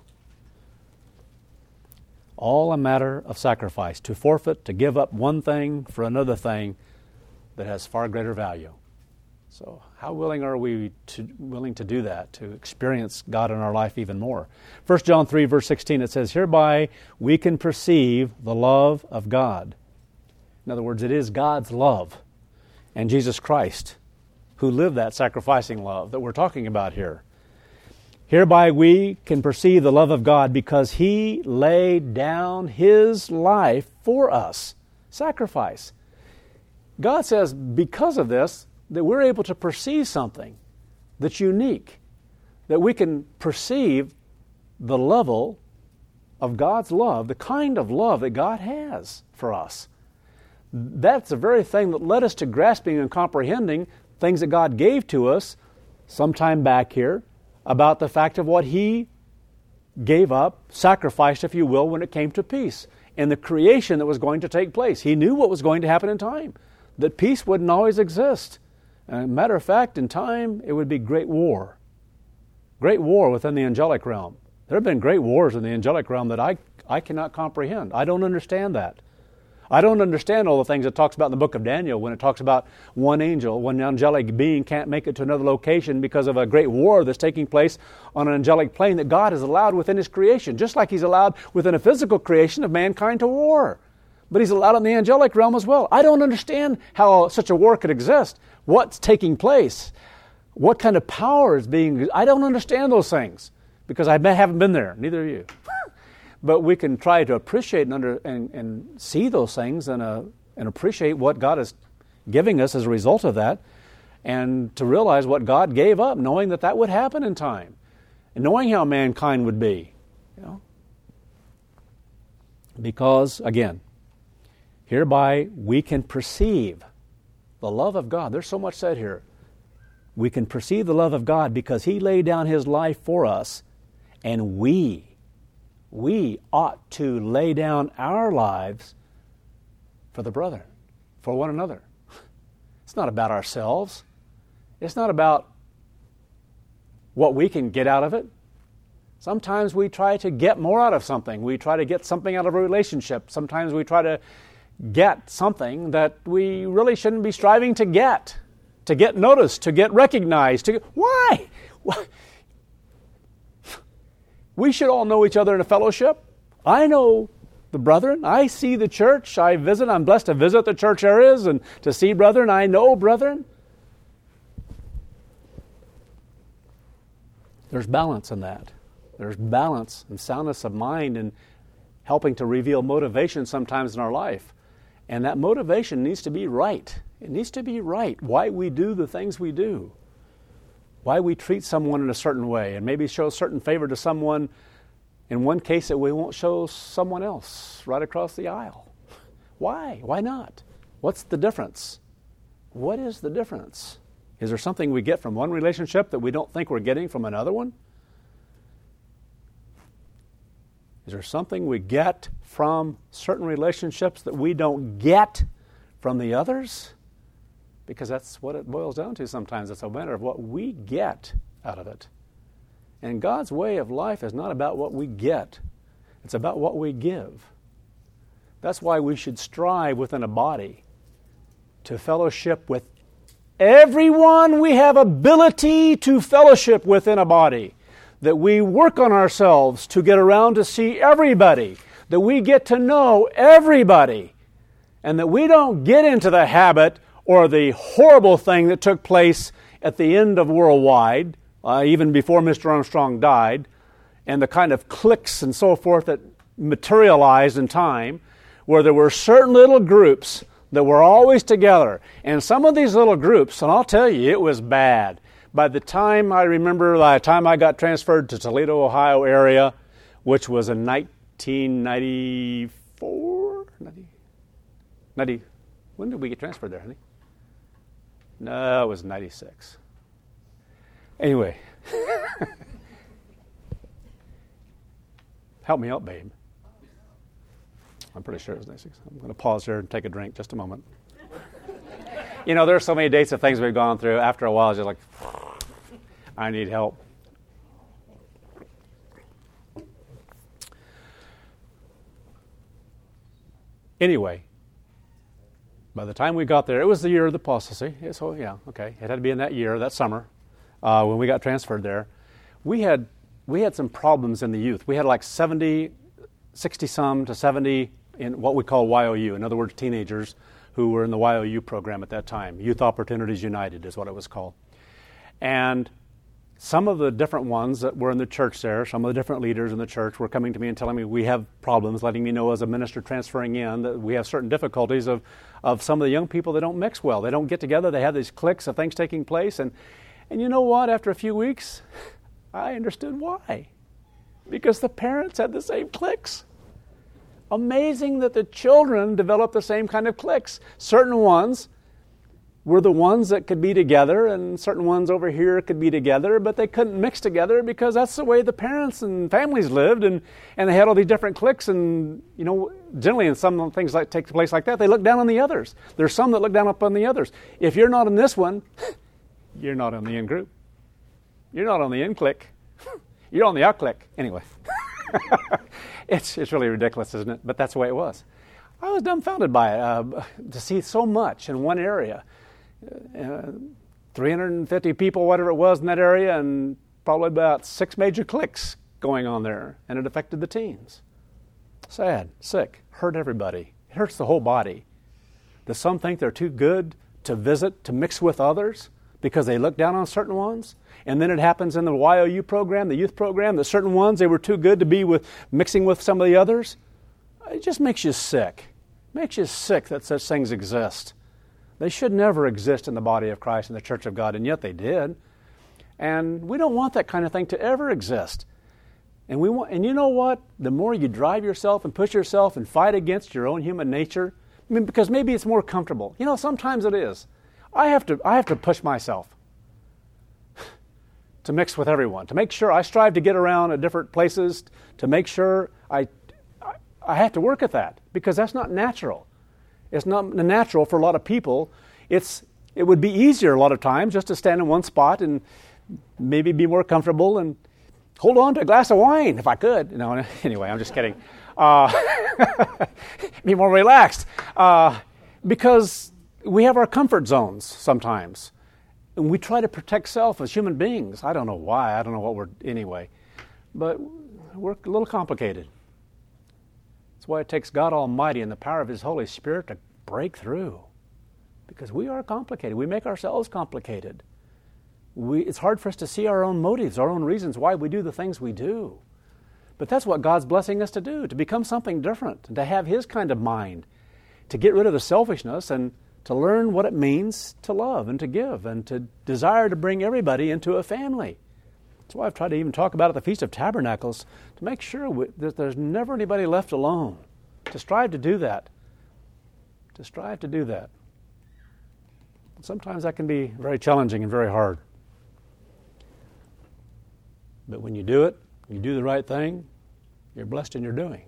All a matter of sacrifice, to forfeit, to give up one thing for another thing that has far greater value. So how willing are we to do that, to experience God in our life even more? 1 John 3, verse 16, it says, "Hereby we can perceive the love of God." In other words, it is God's love and Jesus Christ who lived that sacrificing love that we're talking about here. Hereby we can perceive the love of God because He laid down His life for us. Sacrifice. God says because of this that we're able to perceive something that's unique, that we can perceive the level of God's love, the kind of love that God has for us. That's the very thing that led us to grasping and comprehending things that God gave to us sometime back here about the fact of what He gave up, sacrificed, if you will, when it came to peace and the creation that was going to take place. He knew what was going to happen in time, that peace wouldn't always exist. Matter of fact, in time, it would be great war. Great war within the angelic realm. There have been great wars in the angelic realm that I cannot comprehend. I don't understand that. I don't understand all the things it talks about in the book of Daniel when it talks about one angel, one angelic being can't make it to another location because of a great war that's taking place on an angelic plane that God has allowed within His creation, just like He's allowed within a physical creation of mankind to war. But He's allowed in the angelic realm as well. I don't understand how such a war could exist. What's taking place? What kind of power is being... I don't understand those things because I haven't been there. Neither of you. But we can try to appreciate and see those things and appreciate what God is giving us as a result of that, and to realize what God gave up, knowing that would happen in time, and knowing how mankind would be. Because, again, hereby we can perceive the love of God. There's so much said here. We can perceive the love of God because He laid down His life for us, And we ought to lay down our lives for the brethren, for one another. It's not about ourselves. It's not about what we can get out of it. Sometimes we try to get more out of something. We try to get something out of a relationship. Sometimes we try to get something that we really shouldn't be striving to get noticed, to get recognized. Why? We should all know each other in a fellowship. I know the brethren. I see the church. I visit. I'm blessed to visit the church areas and to see brethren. I know brethren. There's balance in that. There's balance and soundness of mind and helping to reveal motivation sometimes in our life. And that motivation needs to be right. It needs to be right. Why we do the things we do. Why we treat someone in a certain way and maybe show certain favor to someone in one case that we won't show someone else right across the aisle. Why? Why not? What's the difference? What is the difference? Is there something we get from one relationship that we don't think we're getting from another one? Is there something we get from certain relationships that we don't get from the others? Because that's what it boils down to sometimes. It's a matter of what we get out of it. And God's way of life is not about what we get. It's about what we give. That's why we should strive within a body to fellowship with everyone we have ability to fellowship within a body. That we work on ourselves to get around to see everybody. That we get to know everybody. And that we don't get into the habit or the horrible thing that took place at the end of worldwide, even before Mr. Armstrong died, and the kind of cliques and so forth that materialized in time, where there were certain little groups that were always together. And some of these little groups, and I'll tell you, it was bad. By the time I got transferred to Toledo, Ohio area, which was in 1994? When did we get transferred there, honey? No, it was 96. Anyway. Help me out, babe. I'm pretty sure it was 96. I'm going to pause here and take a drink just a moment. You know, there are so many dates of things we've gone through. After a while, it's just like, I need help. Anyway, by the time we got there, it was the year of the apostasy. So, yeah, okay. It had to be in that year, that summer, when we got transferred there. We had some problems in the youth. We had like 60-some to 70 in what we call YOU. In other words, teenagers who were in the YOU program at that time. Youth Opportunities United is what it was called. And some of the different ones that were in the church there, some of the different leaders in the church were coming to me and telling me we have problems, letting me know as a minister transferring in that we have certain difficulties of some of the young people that don't mix well. They don't get together. They have these cliques of things taking place. And you know what? After a few weeks, I understood why. Because the parents had the same cliques. Amazing that the children developed the same kind of cliques. Certain ones were the ones that could be together, and certain ones over here could be together, but they couldn't mix together because that's the way the parents and families lived, and they had all these different cliques, and, you know, generally in some things that take place like that, they look down on the others. There's some that look down upon the others. If you're not in this one, you're not in the in group. You're not on the in clique. You're on the out clique. Anyway. It's really ridiculous, isn't it? But that's the way it was. I was dumbfounded by it, to see so much in one area. 350 people, whatever it was in that area, and probably about 6 major cliques going on there, and it affected the teens. Sad, sick, hurt everybody. It hurts the whole body. Does some think they're too good to visit, to mix with others because they look down on certain ones? And then it happens in the YOU program, the youth program, that certain ones, they were too good to be with mixing with some of the others. It just makes you sick. It makes you sick that such things exist. They should never exist in the body of Christ and the church of God, and yet they did. And we don't want that kind of thing to ever exist. And you know what? The more you drive yourself and push yourself and fight against your own human nature, I mean, because maybe it's more comfortable. You know, sometimes it is. I have to push myself. to mix with everyone, to make sure I strive to get around at different places, to make sure I have to work at that, because that's not natural. It's not natural for a lot of people. It would be easier a lot of times just to stand in one spot and maybe be more comfortable and hold on to a glass of wine if I could. No, anyway, I'm just kidding. Be more relaxed. Because we have our comfort zones sometimes. And we try to protect self as human beings. I don't know why. I don't know what anyway. But we're a little complicated. That's why it takes God Almighty and the power of His Holy Spirit to break through. Because we are complicated. We make ourselves complicated. It's hard for us to see our own motives, our own reasons why we do the things we do. But that's what God's blessing us to do, to become something different, and to have His kind of mind, to get rid of the selfishness and to learn what it means to love and to give and to desire to bring everybody into a family. That's why I've tried to even talk about at the Feast of Tabernacles, to make sure that there's never anybody left alone, to strive to do that. To strive to do that. Sometimes that can be very challenging and very hard. But when you do it, you do the right thing, you're blessed in your doing.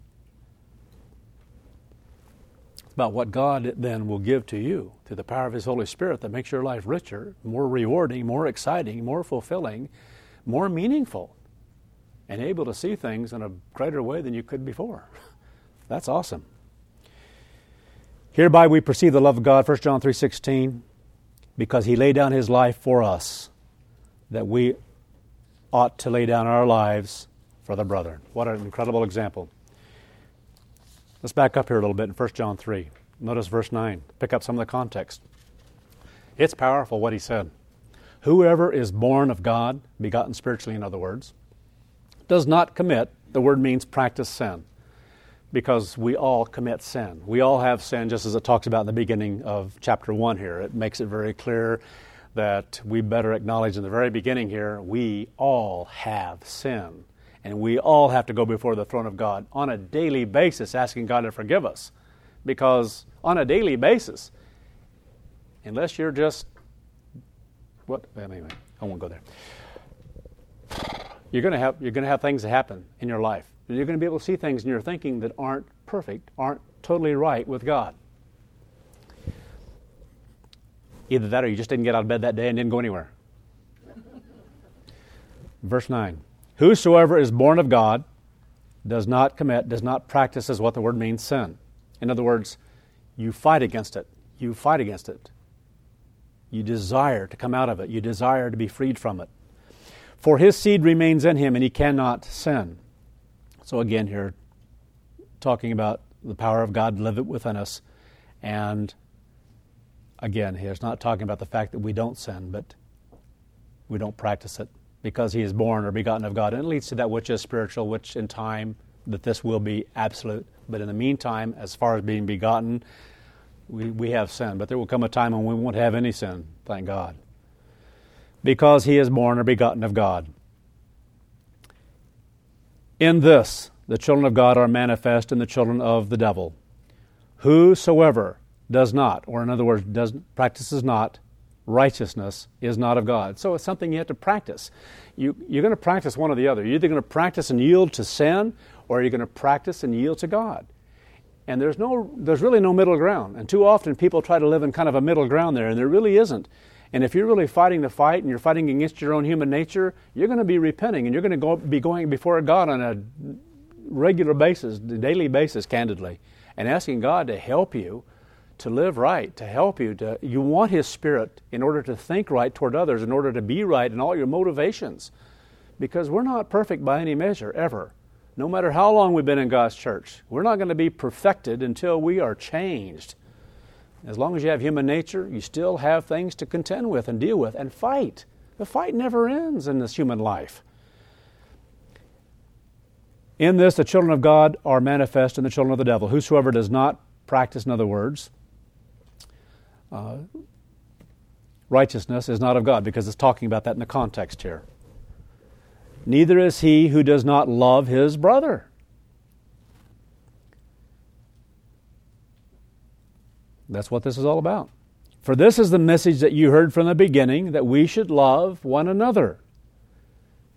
It's about what God then will give to you through the power of His Holy Spirit that makes your life richer, more rewarding, more exciting, more fulfilling, more meaningful, and able to see things in a greater way than you could before. That's awesome. Hereby we perceive the love of God, 1 John 3:16, because He laid down His life for us, that we ought to lay down our lives for the brethren. What an incredible example. Let's back up here a little bit in 1 John 3. Notice verse 9. Pick up some of the context. It's powerful what he said. Whoever is born of God, begotten spiritually in other words, does not commit, the word means practice sin, because we all commit sin. We all have sin, just as it talks about in the beginning of chapter 1 here. It makes it very clear that we better acknowledge in the very beginning here, we all have sin. And we all have to go before the throne of God on a daily basis, asking God to forgive us. Because on a daily basis, unless you're just, anyway, I won't go there. You're going to have things that happen in your life. You're going to be able to see things in your thinking that aren't perfect, aren't totally right with God. Either that or you just didn't get out of bed that day and didn't go anywhere. Verse 9. Whosoever is born of God does not commit, does not practice, is what the word means, sin. In other words, you fight against it. You fight against it. You desire to come out of it. You desire to be freed from it. For his seed remains in him and he cannot sin. So again here, talking about the power of God living within us. And again, he's not talking about the fact that we don't sin, but we don't practice it because he is born or begotten of God. And it leads to that which is spiritual, which in time that this will be absolute. But in the meantime, as far as being begotten, we have sin. But there will come a time when we won't have any sin, thank God. Because he is born or begotten of God. In this, the children of God are manifest and the children of the devil. Whosoever does not, or in other words, practices not, righteousness is not of God. So it's something you have to practice. You're going to practice one or the other. You're either going to practice and yield to sin, or you're going to practice and yield to God. And there's really no middle ground. And too often people try to live in kind of a middle ground there, and there really isn't. And if you're really fighting the fight and you're fighting against your own human nature, you're going to be repenting, and you're going to be going before God on a regular basis, daily basis, candidly, and asking God to help you to live right, to help you. You want His Spirit in order to think right toward others, in order to be right in all your motivations. Because we're not perfect by any measure, ever. No matter how long we've been in God's church, we're not going to be perfected until we are changed. As long as you have human nature, you still have things to contend with and deal with and fight. The fight never ends in this human life. In this, the children of God are manifest and the children of the devil. Whosoever does not practice, in other words, righteousness is not of God, because it's talking about that in the context here. Neither is he who does not love his brother. That's what this is all about. For this is the message that you heard from the beginning, that we should love one another.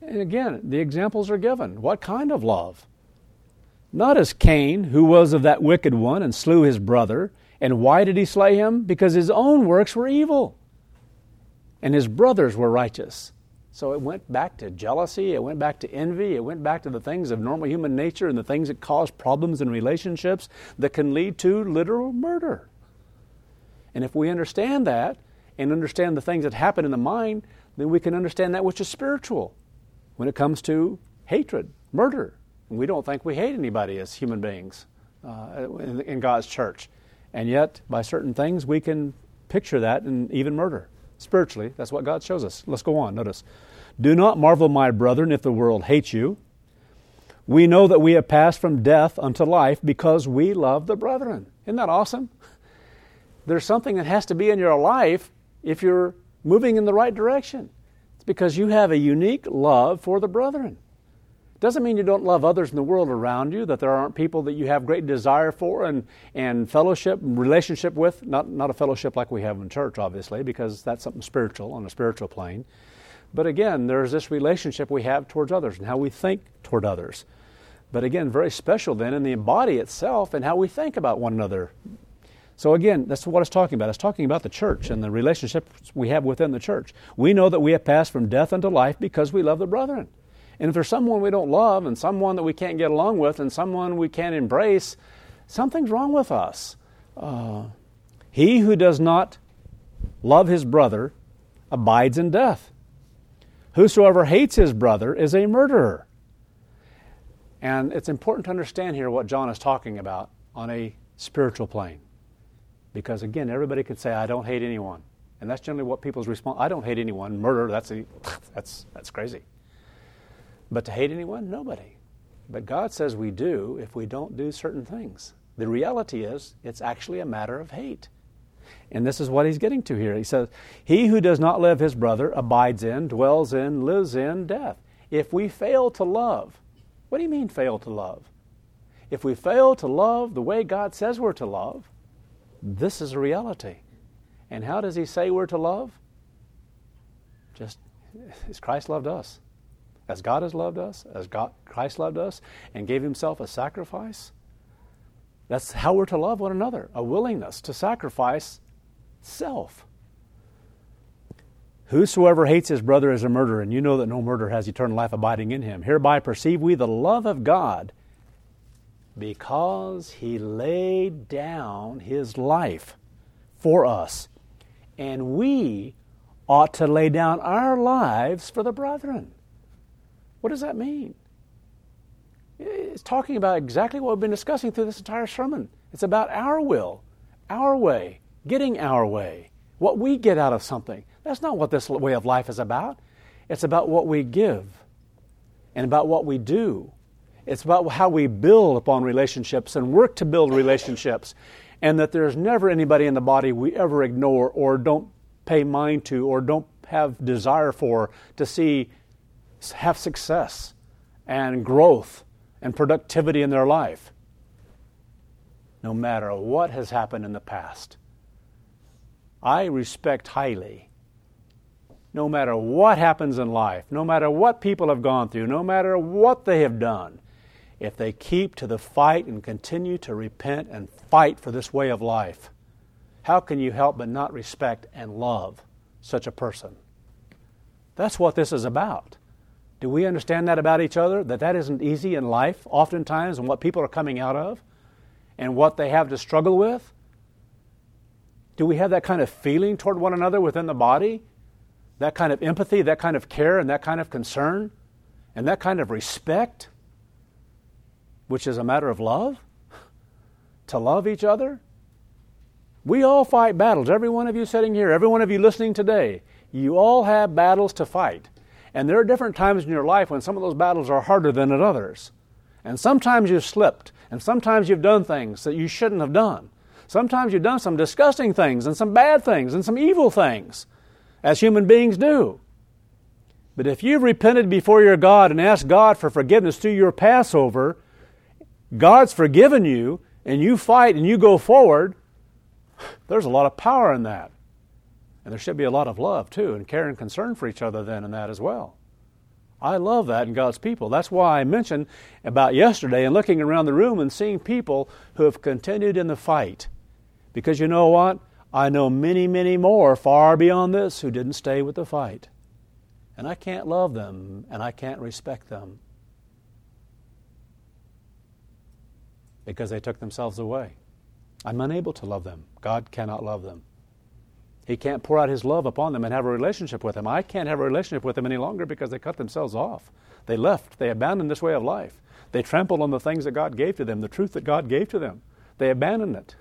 And again, the examples are given. What kind of love? Not as Cain, who was of that wicked one and slew his brother. And why did he slay him? Because his own works were evil, and his brothers were righteous. So it went back to jealousy, it went back to envy, it went back to the things of normal human nature and the things that cause problems in relationships that can lead to literal murder. And if we understand that and understand the things that happen in the mind, then we can understand that which is spiritual when it comes to hatred, murder. And we don't think we hate anybody as human beings in God's church. And yet, by certain things, we can picture that in even murder. Spiritually, that's what God shows us. Let's go on. Notice. Do not marvel, my brethren, if the world hates you. We know that we have passed from death unto life because we love the brethren. Isn't that awesome? There's something that has to be in your life if you're moving in the right direction. It's because you have a unique love for the brethren. Doesn't mean you don't love others in the world around you, that there aren't people that you have great desire for and fellowship and relationship with. Not a fellowship like we have in church, obviously, because that's something spiritual, on a spiritual plane. But again, there's this relationship we have towards others and how we think toward others. But again, very special then in the body itself and how we think about one another. So again, that's what it's talking about. It's talking about the church and the relationships we have within the church. We know that we have passed from death unto life because we love the brethren. And if there's someone we don't love and someone that we can't get along with and someone we can't embrace, something's wrong with us. He who does not love his brother abides in death. Whosoever hates his brother is a murderer. And it's important to understand here what John is talking about on a spiritual plane. Because again, everybody could say, I don't hate anyone. And that's generally what people's response, I don't hate anyone. Murder, that's crazy. But to hate anyone? Nobody. But God says we do if we don't do certain things. The reality is, it's actually a matter of hate. And this is what he's getting to here. He says, he who does not love his brother abides in, dwells in, lives in death. If we fail to love, what do you mean fail to love? If we fail to love the way God says we're to love, this is a reality. And how does he say we're to love? Just as Christ loved us. As God has loved us, as Christ loved us, and gave himself a sacrifice. That's how we're to love one another, a willingness to sacrifice self. Whosoever hates his brother is a murderer, and you know that no murderer has eternal life abiding in him. Hereby perceive we the love of God, because he laid down his life for us, and we ought to lay down our lives for the brethren. What does that mean? It's talking about exactly what we've been discussing through this entire sermon. It's about our will, our way, getting our way, what we get out of something. That's not what this way of life is about. It's about what we give and about what we do. It's about how we build upon relationships and work to build relationships, and that there's never anybody in the body we ever ignore or don't pay mind to or don't have desire for to see have success and growth and productivity in their life, no matter what has happened in the past. I respect highly, no matter what happens in life, no matter what people have gone through, no matter what they have done, if they keep to the fight and continue to repent and fight for this way of life, how can you help but not respect and love such a person? That's what this is about. Do we understand that about each other? That isn't easy in life, oftentimes, and what people are coming out of, and what they have to struggle with? Do we have that kind of feeling toward one another within the body? That kind of empathy, that kind of care, and that kind of concern, and that kind of respect, which is a matter of love? To love each other? We all fight battles. Every one of you sitting here, every one of you listening today, you all have battles to fight. And there are different times in your life when some of those battles are harder than at others. And sometimes you've slipped, and sometimes you've done things that you shouldn't have done. Sometimes you've done some disgusting things, and some bad things, and some evil things, as human beings do. But if you've repented before your God and asked God for forgiveness through your Passover, God's forgiven you, and you fight and you go forward, there's a lot of power in that. And there should be a lot of love, too, and care and concern for each other then in that as well. I love that in God's people. That's why I mentioned about yesterday and looking around the room and seeing people who have continued in the fight. Because you know what? I know many, many more far beyond this who didn't stay with the fight. And I can't love them and I can't respect them because they took themselves away. I'm unable to love them. God cannot love them. He can't pour out His love upon them and have a relationship with them. I can't have a relationship with them any longer because they cut themselves off. They left. They abandoned this way of life. They trampled on the things that God gave to them, the truth that God gave to them. They abandoned it.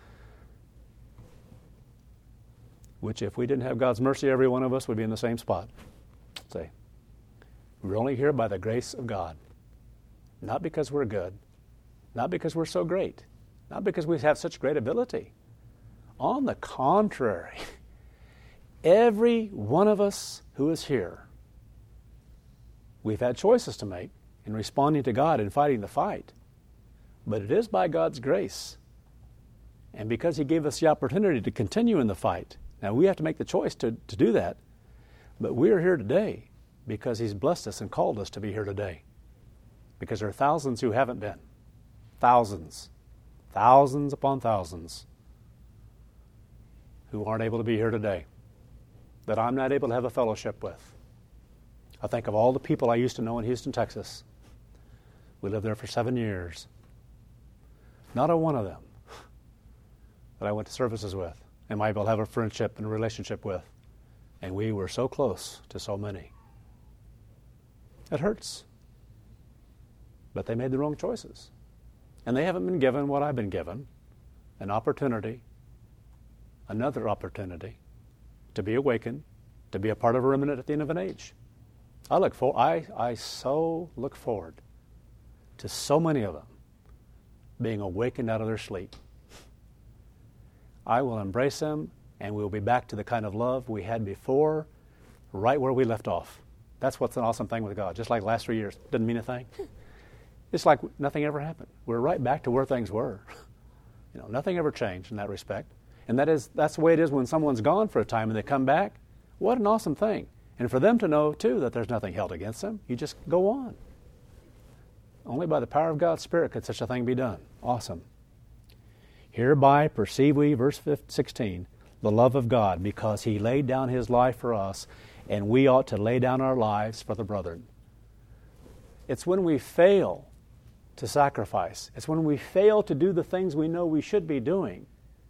Which, if we didn't have God's mercy, every one of us would be in the same spot. Say, we're only here by the grace of God. Not because we're good. Not because we're so great. Not because we have such great ability. On the contrary, every one of us who is here, we've had choices to make in responding to God and fighting the fight. But it is by God's grace. And because He gave us the opportunity to continue in the fight. Now we have to make the choice to do that. But we are here today because He's blessed us and called us to be here today. Because there are thousands who haven't been. Thousands. Thousands upon thousands who aren't able to be here today, that I'm not able to have a fellowship with. I think of all the people I used to know in Houston, Texas. We lived there for 7 years. Not a one of them that I went to services with am I able to have a friendship and a relationship with. And we were so close to so many. It hurts. But they made the wrong choices. And they haven't been given what I've been given, an opportunity, another opportunity to be awakened, to be a part of a remnant at the end of an age. I so look forward to so many of them being awakened out of their sleep. I will embrace them, and we'll be back to the kind of love we had before, right where we left off. That's what's an awesome thing with God. Just like the last 3 years, didn't mean a thing. It's like nothing ever happened. We're right back to where things were. Nothing ever changed in that respect. And that's the way it is when someone's gone for a time and they come back. What an awesome thing. And for them to know, too, that there's nothing held against them. You just go on. Only by the power of God's Spirit could such a thing be done. Awesome. Hereby perceive we, verse 16, the love of God, because He laid down His life for us, and we ought to lay down our lives for the brethren. It's when we fail to sacrifice. It's when we fail to do the things we know we should be doing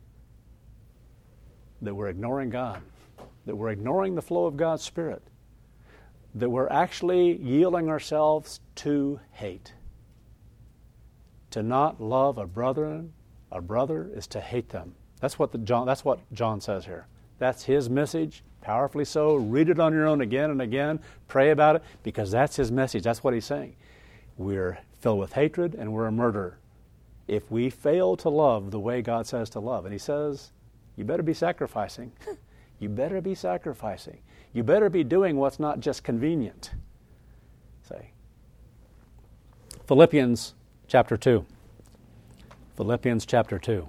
that we're ignoring God, that we're ignoring the flow of God's Spirit, that we're actually yielding ourselves to hate. To not love a brother is to hate them. That's what John says here. That's his message, powerfully so. Read it on your own again and again. Pray about it, because that's his message. That's what he's saying. We're filled with hatred and we're a murderer if we fail to love the way God says to love. And he says, you better be sacrificing. You better be sacrificing. You better be doing what's not just convenient. Say. Philippians chapter 2. Philippians chapter 2.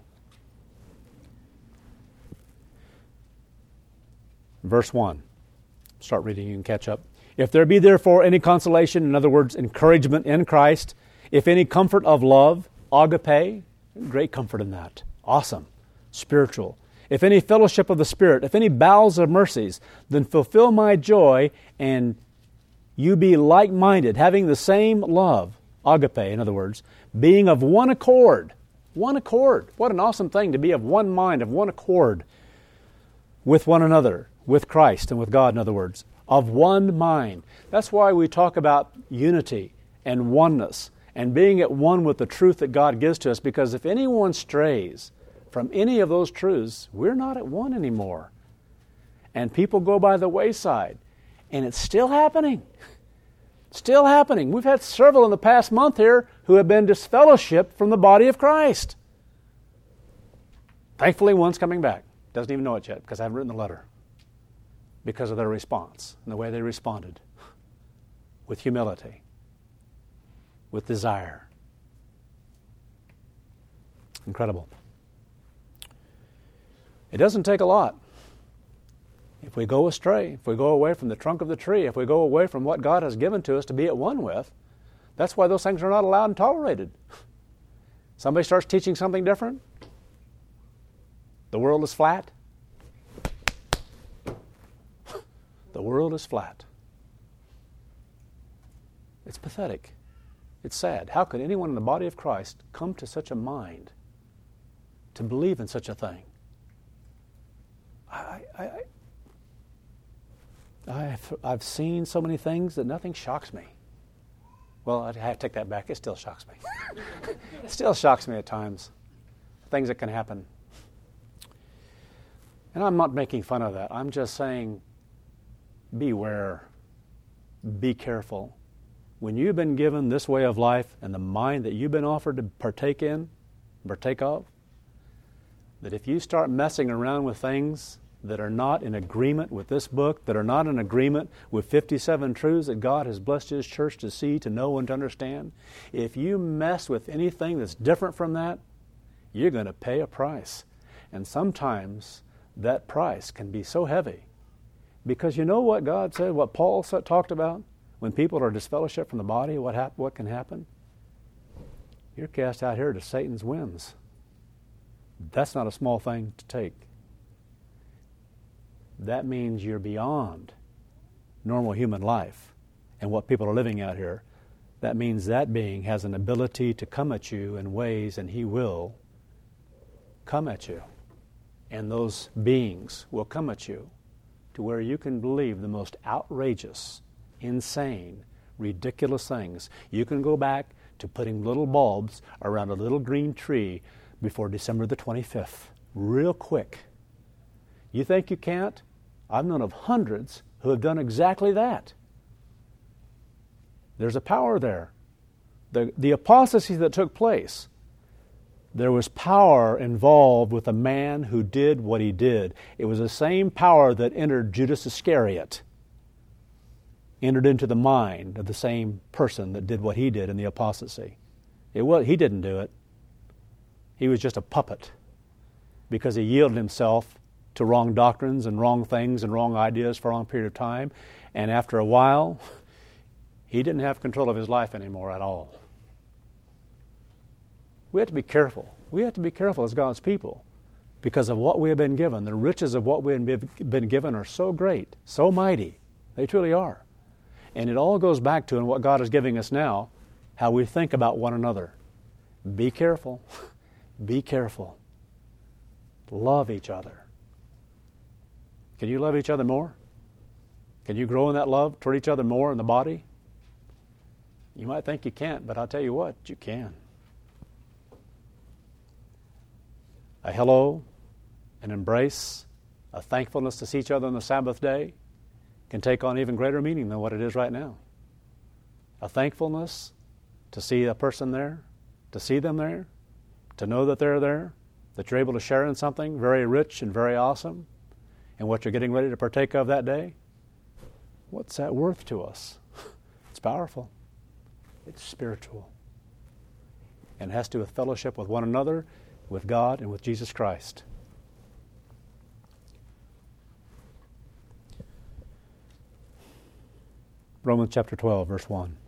Verse 1. Start reading, you can catch up. If there be therefore any consolation, in other words, encouragement in Christ, if any comfort of love, agape, great comfort in that. Awesome. Spiritual. If any fellowship of the Spirit, if any bowels of mercies, then fulfill my joy, and you be like-minded, having the same love, agape, in other words, being of one accord. One accord. What an awesome thing to be of one mind, of one accord with one another, with Christ and with God, in other words, of one mind. That's why we talk about unity and oneness and being at one with the truth that God gives to us, because if anyone strays from any of those truths, we're not at one anymore. And people go by the wayside. And it's still happening. Still happening. We've had several in the past month here who have been disfellowshipped from the body of Christ. Thankfully, one's coming back. Doesn't even know it yet because I haven't written the letter. Because of their response and the way they responded. With humility. With desire. Incredible. It doesn't take a lot. If we go astray, if we go away from the trunk of the tree, if we go away from what God has given to us to be at one with, that's why those things are not allowed and tolerated. Somebody starts teaching something different, the world is flat. The world is flat. It's pathetic. It's sad. How could anyone in the body of Christ come to such a mind to believe in such a thing? I've seen so many things that nothing shocks me. Well, I have to take that back. It still shocks me. It still shocks me at times. Things that can happen. And I'm not making fun of that. I'm just saying, beware. Be careful. When you've been given this way of life and the mind that you've been offered to partake of, that if you start messing around with things that are not in agreement with this book, that are not in agreement with 57 truths that God has blessed His church to see, to know, and to understand, if you mess with anything that's different from that, you're going to pay a price. And sometimes that price can be so heavy. Because you know what God said, what Paul talked about? When people are disfellowshipped from the body, what can happen? You're cast out here to Satan's whims. That's not a small thing to take. That means you're beyond normal human life and what people are living out here. That means that being has an ability to come at you in ways, and he will come at you. And those beings will come at you to where you can believe the most outrageous, insane, ridiculous things. You can go back to putting little bulbs around a little green tree before December the 25th, real quick. You think you can't? I've known of hundreds who have done exactly that. There's a power there. The apostasy that took place, there was power involved with a man who did what he did. It was the same power that entered Judas Iscariot, entered into the mind of the same person that did what he did in the apostasy. He didn't do it. He was just a puppet because he yielded himself to wrong doctrines and wrong things and wrong ideas for a long period of time. And after a while, he didn't have control of his life anymore at all. We have to be careful. We have to be careful as God's people because of what we have been given. The riches of what we have been given are so great, so mighty. They truly are. And it all goes back to, and what God is giving us now, how we think about one another. Be careful. Be careful. Love each other. Can you love each other more? Can you grow in that love toward each other more in the body? You might think you can't, but I'll tell you what, you can. A hello, an embrace, a thankfulness to see each other on the Sabbath day can take on even greater meaning than what it is right now. A thankfulness to see a person there, to see them there, to know that they're there, that you're able to share in something very rich and very awesome, and what you're getting ready to partake of that day. What's that worth to us? It's powerful. It's spiritual. And it has to do with fellowship with one another, with God, and with Jesus Christ. Romans chapter 12, verse 1.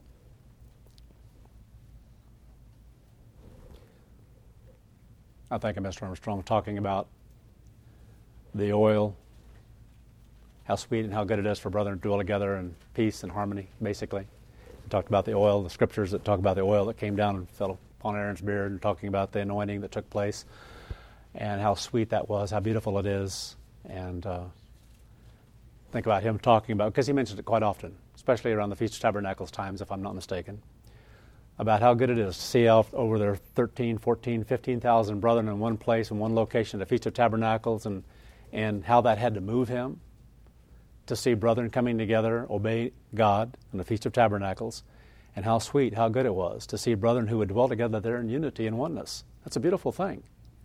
I think of Mr. Armstrong talking about the oil, how sweet and how good it is for brethren to dwell together in peace and harmony, basically. He talked about the oil, the scriptures that talk about the oil that came down and fell upon Aaron's beard, and talking about the anointing that took place and how sweet that was, how beautiful it is. And think about him talking about, because he mentions it quite often, especially around the Feast of Tabernacles times, if I'm not mistaken, about how good it is to see out over their 13, 14, 15,000 brethren in one place, in one location, at the Feast of Tabernacles, and how that had to move him to see brethren coming together, obey God on the Feast of Tabernacles, and how sweet, how good it was to see brethren who would dwell together there in unity and oneness. That's a beautiful thing.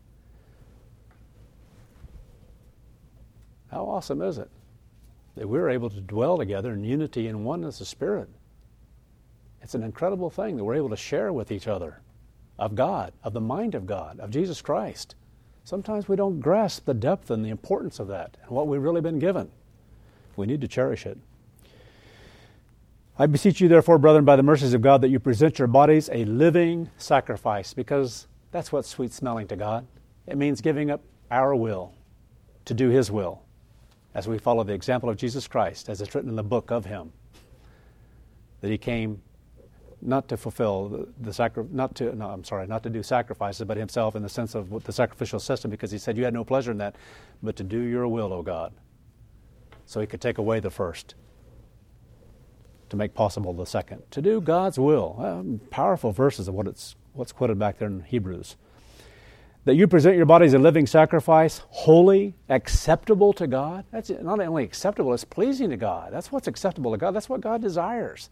How awesome is it that we're able to dwell together in unity and oneness of spirit? It's an incredible thing that we're able to share with each other of God, of the mind of God, of Jesus Christ. Sometimes we don't grasp the depth and the importance of that and what we've really been given. We need to cherish it. I beseech you, therefore, brethren, by the mercies of God, that you present your bodies a living sacrifice, because that's what's sweet-smelling to God. It means giving up our will to do His will, as we follow the example of Jesus Christ, as it's written in the book of Him, that He came not to fulfill not to do sacrifices, but Himself in the sense of the sacrificial system, because He said you had no pleasure in that, but to do your will, O God, so He could take away the first, to make possible the second, to do God's will. Powerful verses of what's quoted back there in Hebrews. That you present your bodies a living sacrifice, holy, acceptable to God. That's not only acceptable, it's pleasing to God. That's what's acceptable to God. That's what God desires,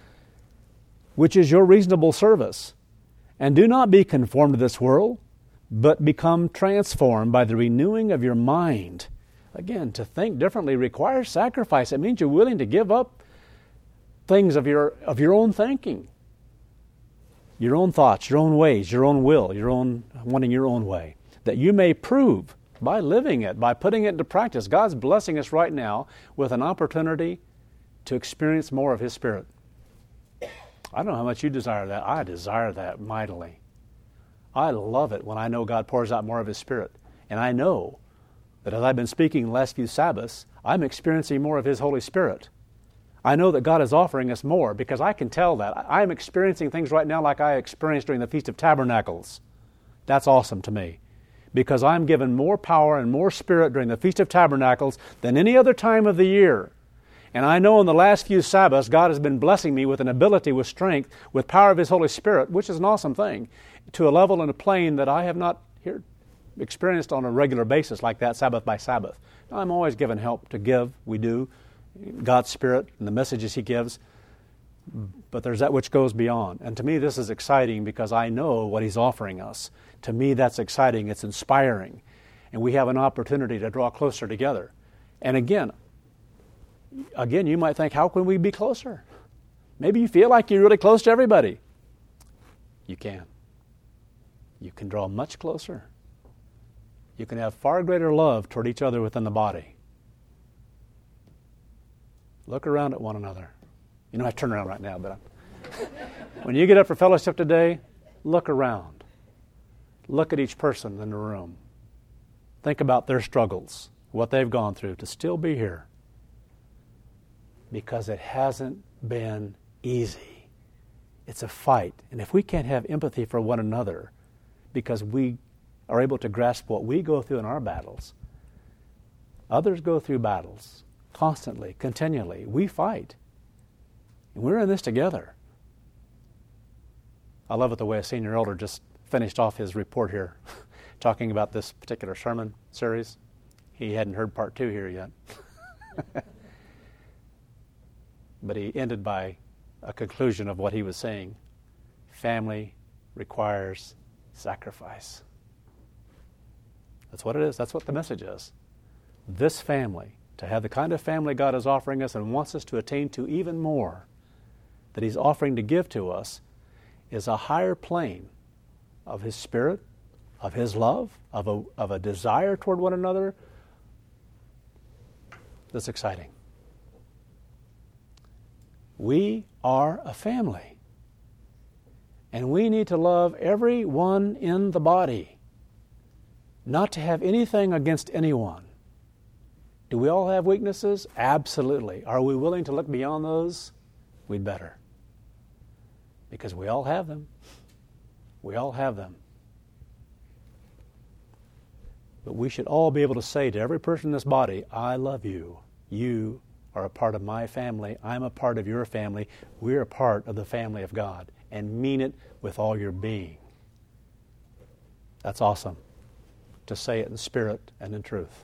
which is your reasonable service. And do not be conformed to this world, but become transformed by the renewing of your mind. Again, to think differently requires sacrifice. It means you're willing to give up things of your own thinking, your own thoughts, your own ways, your own will, your own wanting your own way, that you may prove by living it, by putting it into practice. God's blessing us right now with an opportunity to experience more of His Spirit. I don't know how much you desire that. I desire that mightily. I love it when I know God pours out more of His Spirit. And I know that as I've been speaking the last few Sabbaths, I'm experiencing more of His Holy Spirit. I know that God is offering us more, because I can tell that. I'm experiencing things right now like I experienced during the Feast of Tabernacles. That's awesome to me, because I'm given more power and more Spirit during the Feast of Tabernacles than any other time of the year. And I know in the last few Sabbaths, God has been blessing me with an ability, with strength, with power of His Holy Spirit, which is an awesome thing, to a level and a plane that I have not experienced on a regular basis like that, Sabbath by Sabbath. I'm always given help to give. We do. God's Spirit and the messages He gives. But there's that which goes beyond. And to me, this is exciting because I know what He's offering us. To me, that's exciting. It's inspiring. And we have an opportunity to draw closer together. And again, you might think, how can we be closer? Maybe you feel like you're really close to everybody. You can. You can draw much closer. You can have far greater love toward each other within the body. Look around at one another. You know, I turn around right now, but when you get up for fellowship today, look around. Look at each person in the room. Think about their struggles, what they've gone through to still be here. Because it hasn't been easy. It's a fight. And if we can't have empathy for one another because we are able to grasp what we go through in our battles, others go through battles constantly, continually. We fight. And we're in this together. I love it the way a senior elder just finished off his report here, talking about this particular sermon series. He hadn't heard part 2 here yet. But he ended by a conclusion of what he was saying. Family requires sacrifice. That's what it is. That's what the message is. This family, to have the kind of family God is offering us and wants us to attain to even more, that He's offering to give to us, is a higher plane of His Spirit, of His love, of a desire toward one another. That's exciting. We are a family. And we need to love everyone in the body, not to have anything against anyone. Do we all have weaknesses? Absolutely. Are we willing to look beyond those? We'd better. Because we all have them. We all have them. But we should all be able to say to every person in this body, I love you. You are a part of my family. I'm a part of your family. We're a part of the family of God. And mean it with all your being. That's awesome. To say it in spirit and in truth.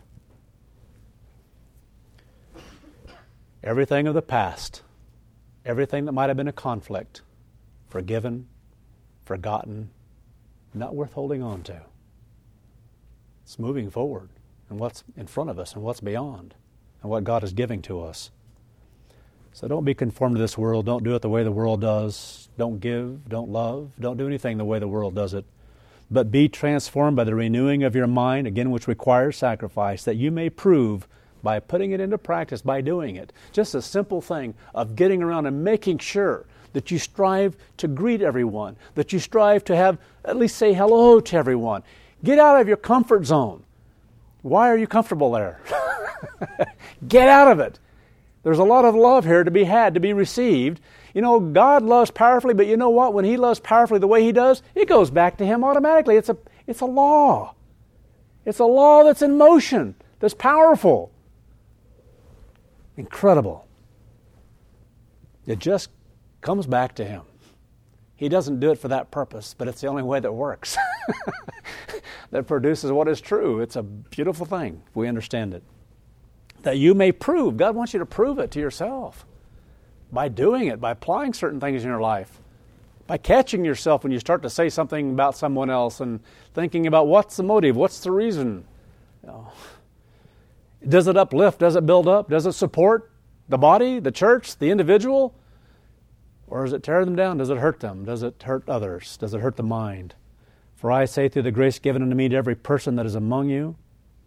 Everything of the past, everything that might have been a conflict, forgiven, forgotten, not worth holding on to. It's moving forward and what's in front of us and what's beyond and what God is giving to us. So don't be conformed to this world. Don't do it the way the world does. Don't give, don't love, don't do anything the way the world does it. But be transformed by the renewing of your mind, again, which requires sacrifice, that you may prove by putting it into practice, by doing it. Just a simple thing of getting around and making sure that you strive to greet everyone, that you strive to have, at least say hello to everyone. Get out of your comfort zone. Why are you comfortable there? Get out of it. There's a lot of love here to be had, to be received. You know, God loves powerfully, but you know what? When He loves powerfully the way He does, it goes back to Him automatically. It's a law. It's a law that's in motion, that's powerful. Incredible. It just comes back to Him. He doesn't do it for that purpose, but it's the only way that works. That produces what is true. It's a beautiful thing if we understand it. That you may prove. God wants you to prove it to yourself by doing it, by applying certain things in your life, by catching yourself when you start to say something about someone else and thinking about what's the motive, what's the reason. You know, does it uplift? Does it build up? Does it support the body, the church, the individual? Or does it tear them down? Does it hurt them? Does it hurt others? Does it hurt the mind? For I say through the grace given unto me to every person that is among you,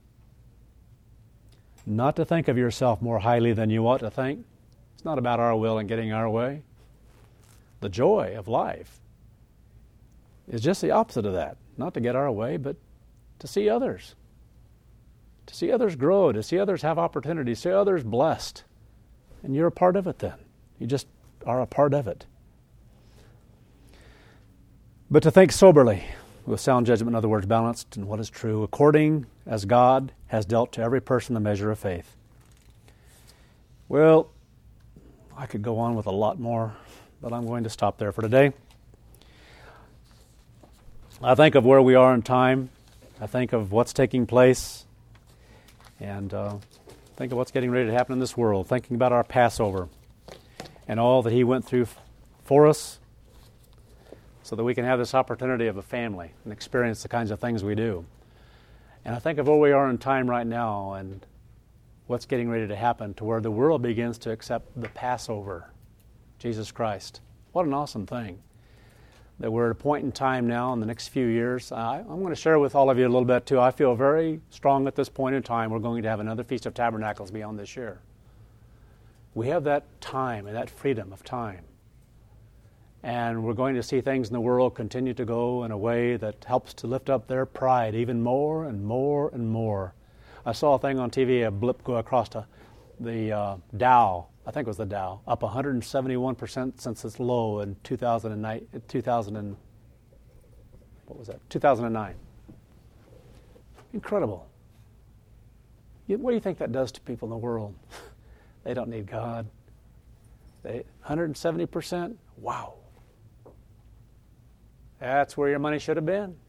not to think of yourself more highly than you ought to think. It's not about our will and getting our way. The joy of life is just the opposite of that. Not to get our way, but to see others. To see others grow, to see others have opportunities, to see others blessed. And you're a part of it then. You just are a part of it. But to think soberly, with sound judgment, in other words, balanced in what is true, according as God has dealt to every person the measure of faith. Well, I could go on with a lot more, but I'm going to stop there for today. I think of where we are in time. I think of what's taking place. And think of what's getting ready to happen in this world. Thinking about our Passover and all that He went through for us so that we can have this opportunity of a family and experience the kinds of things we do. And I think of where we are in time right now and what's getting ready to happen to where the world begins to accept the Passover, Jesus Christ. What an awesome thing. That we're at a point in time now in the next few years. I'm going to share with all of you a little bit too. I feel very strong at this point in time we're going to have another Feast of Tabernacles beyond this year. We have that time and that freedom of time. And we're going to see things in the world continue to go in a way that helps to lift up their pride even more and more and more. I saw a thing on TV, a blip go across to the Dow. I think it was the Dow, up 171% since its low in 2009. Incredible. What do you think that does to people in the world? They don't need God. 170%? Wow. That's where your money should have been.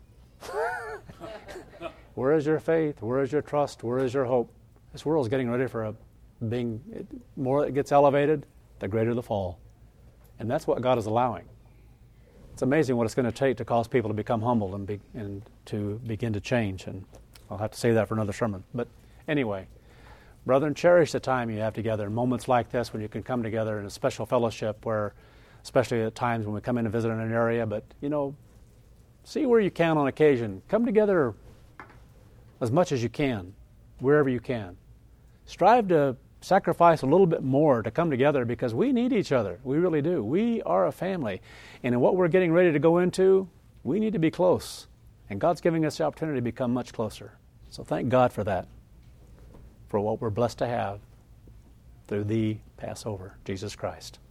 Where is your faith? Where is your trust? Where is your hope? This world is getting ready for more it gets elevated, the greater the fall. And that's what God is allowing. It's amazing what it's going to take to cause people to become humble and to begin to change. And I'll have to say that for another sermon. But anyway, brethren, cherish the time you have together. Moments like this when you can come together in a special fellowship where, especially at times when we come in and visit in an area, but, see where you can on occasion. Come together as much as you can, wherever you can. Strive to sacrifice a little bit more to come together because we need each other. We really do. We are a family. And in what we're getting ready to go into, we need to be close. And God's giving us the opportunity to become much closer. So thank God for that, for what we're blessed to have through the Passover, Jesus Christ.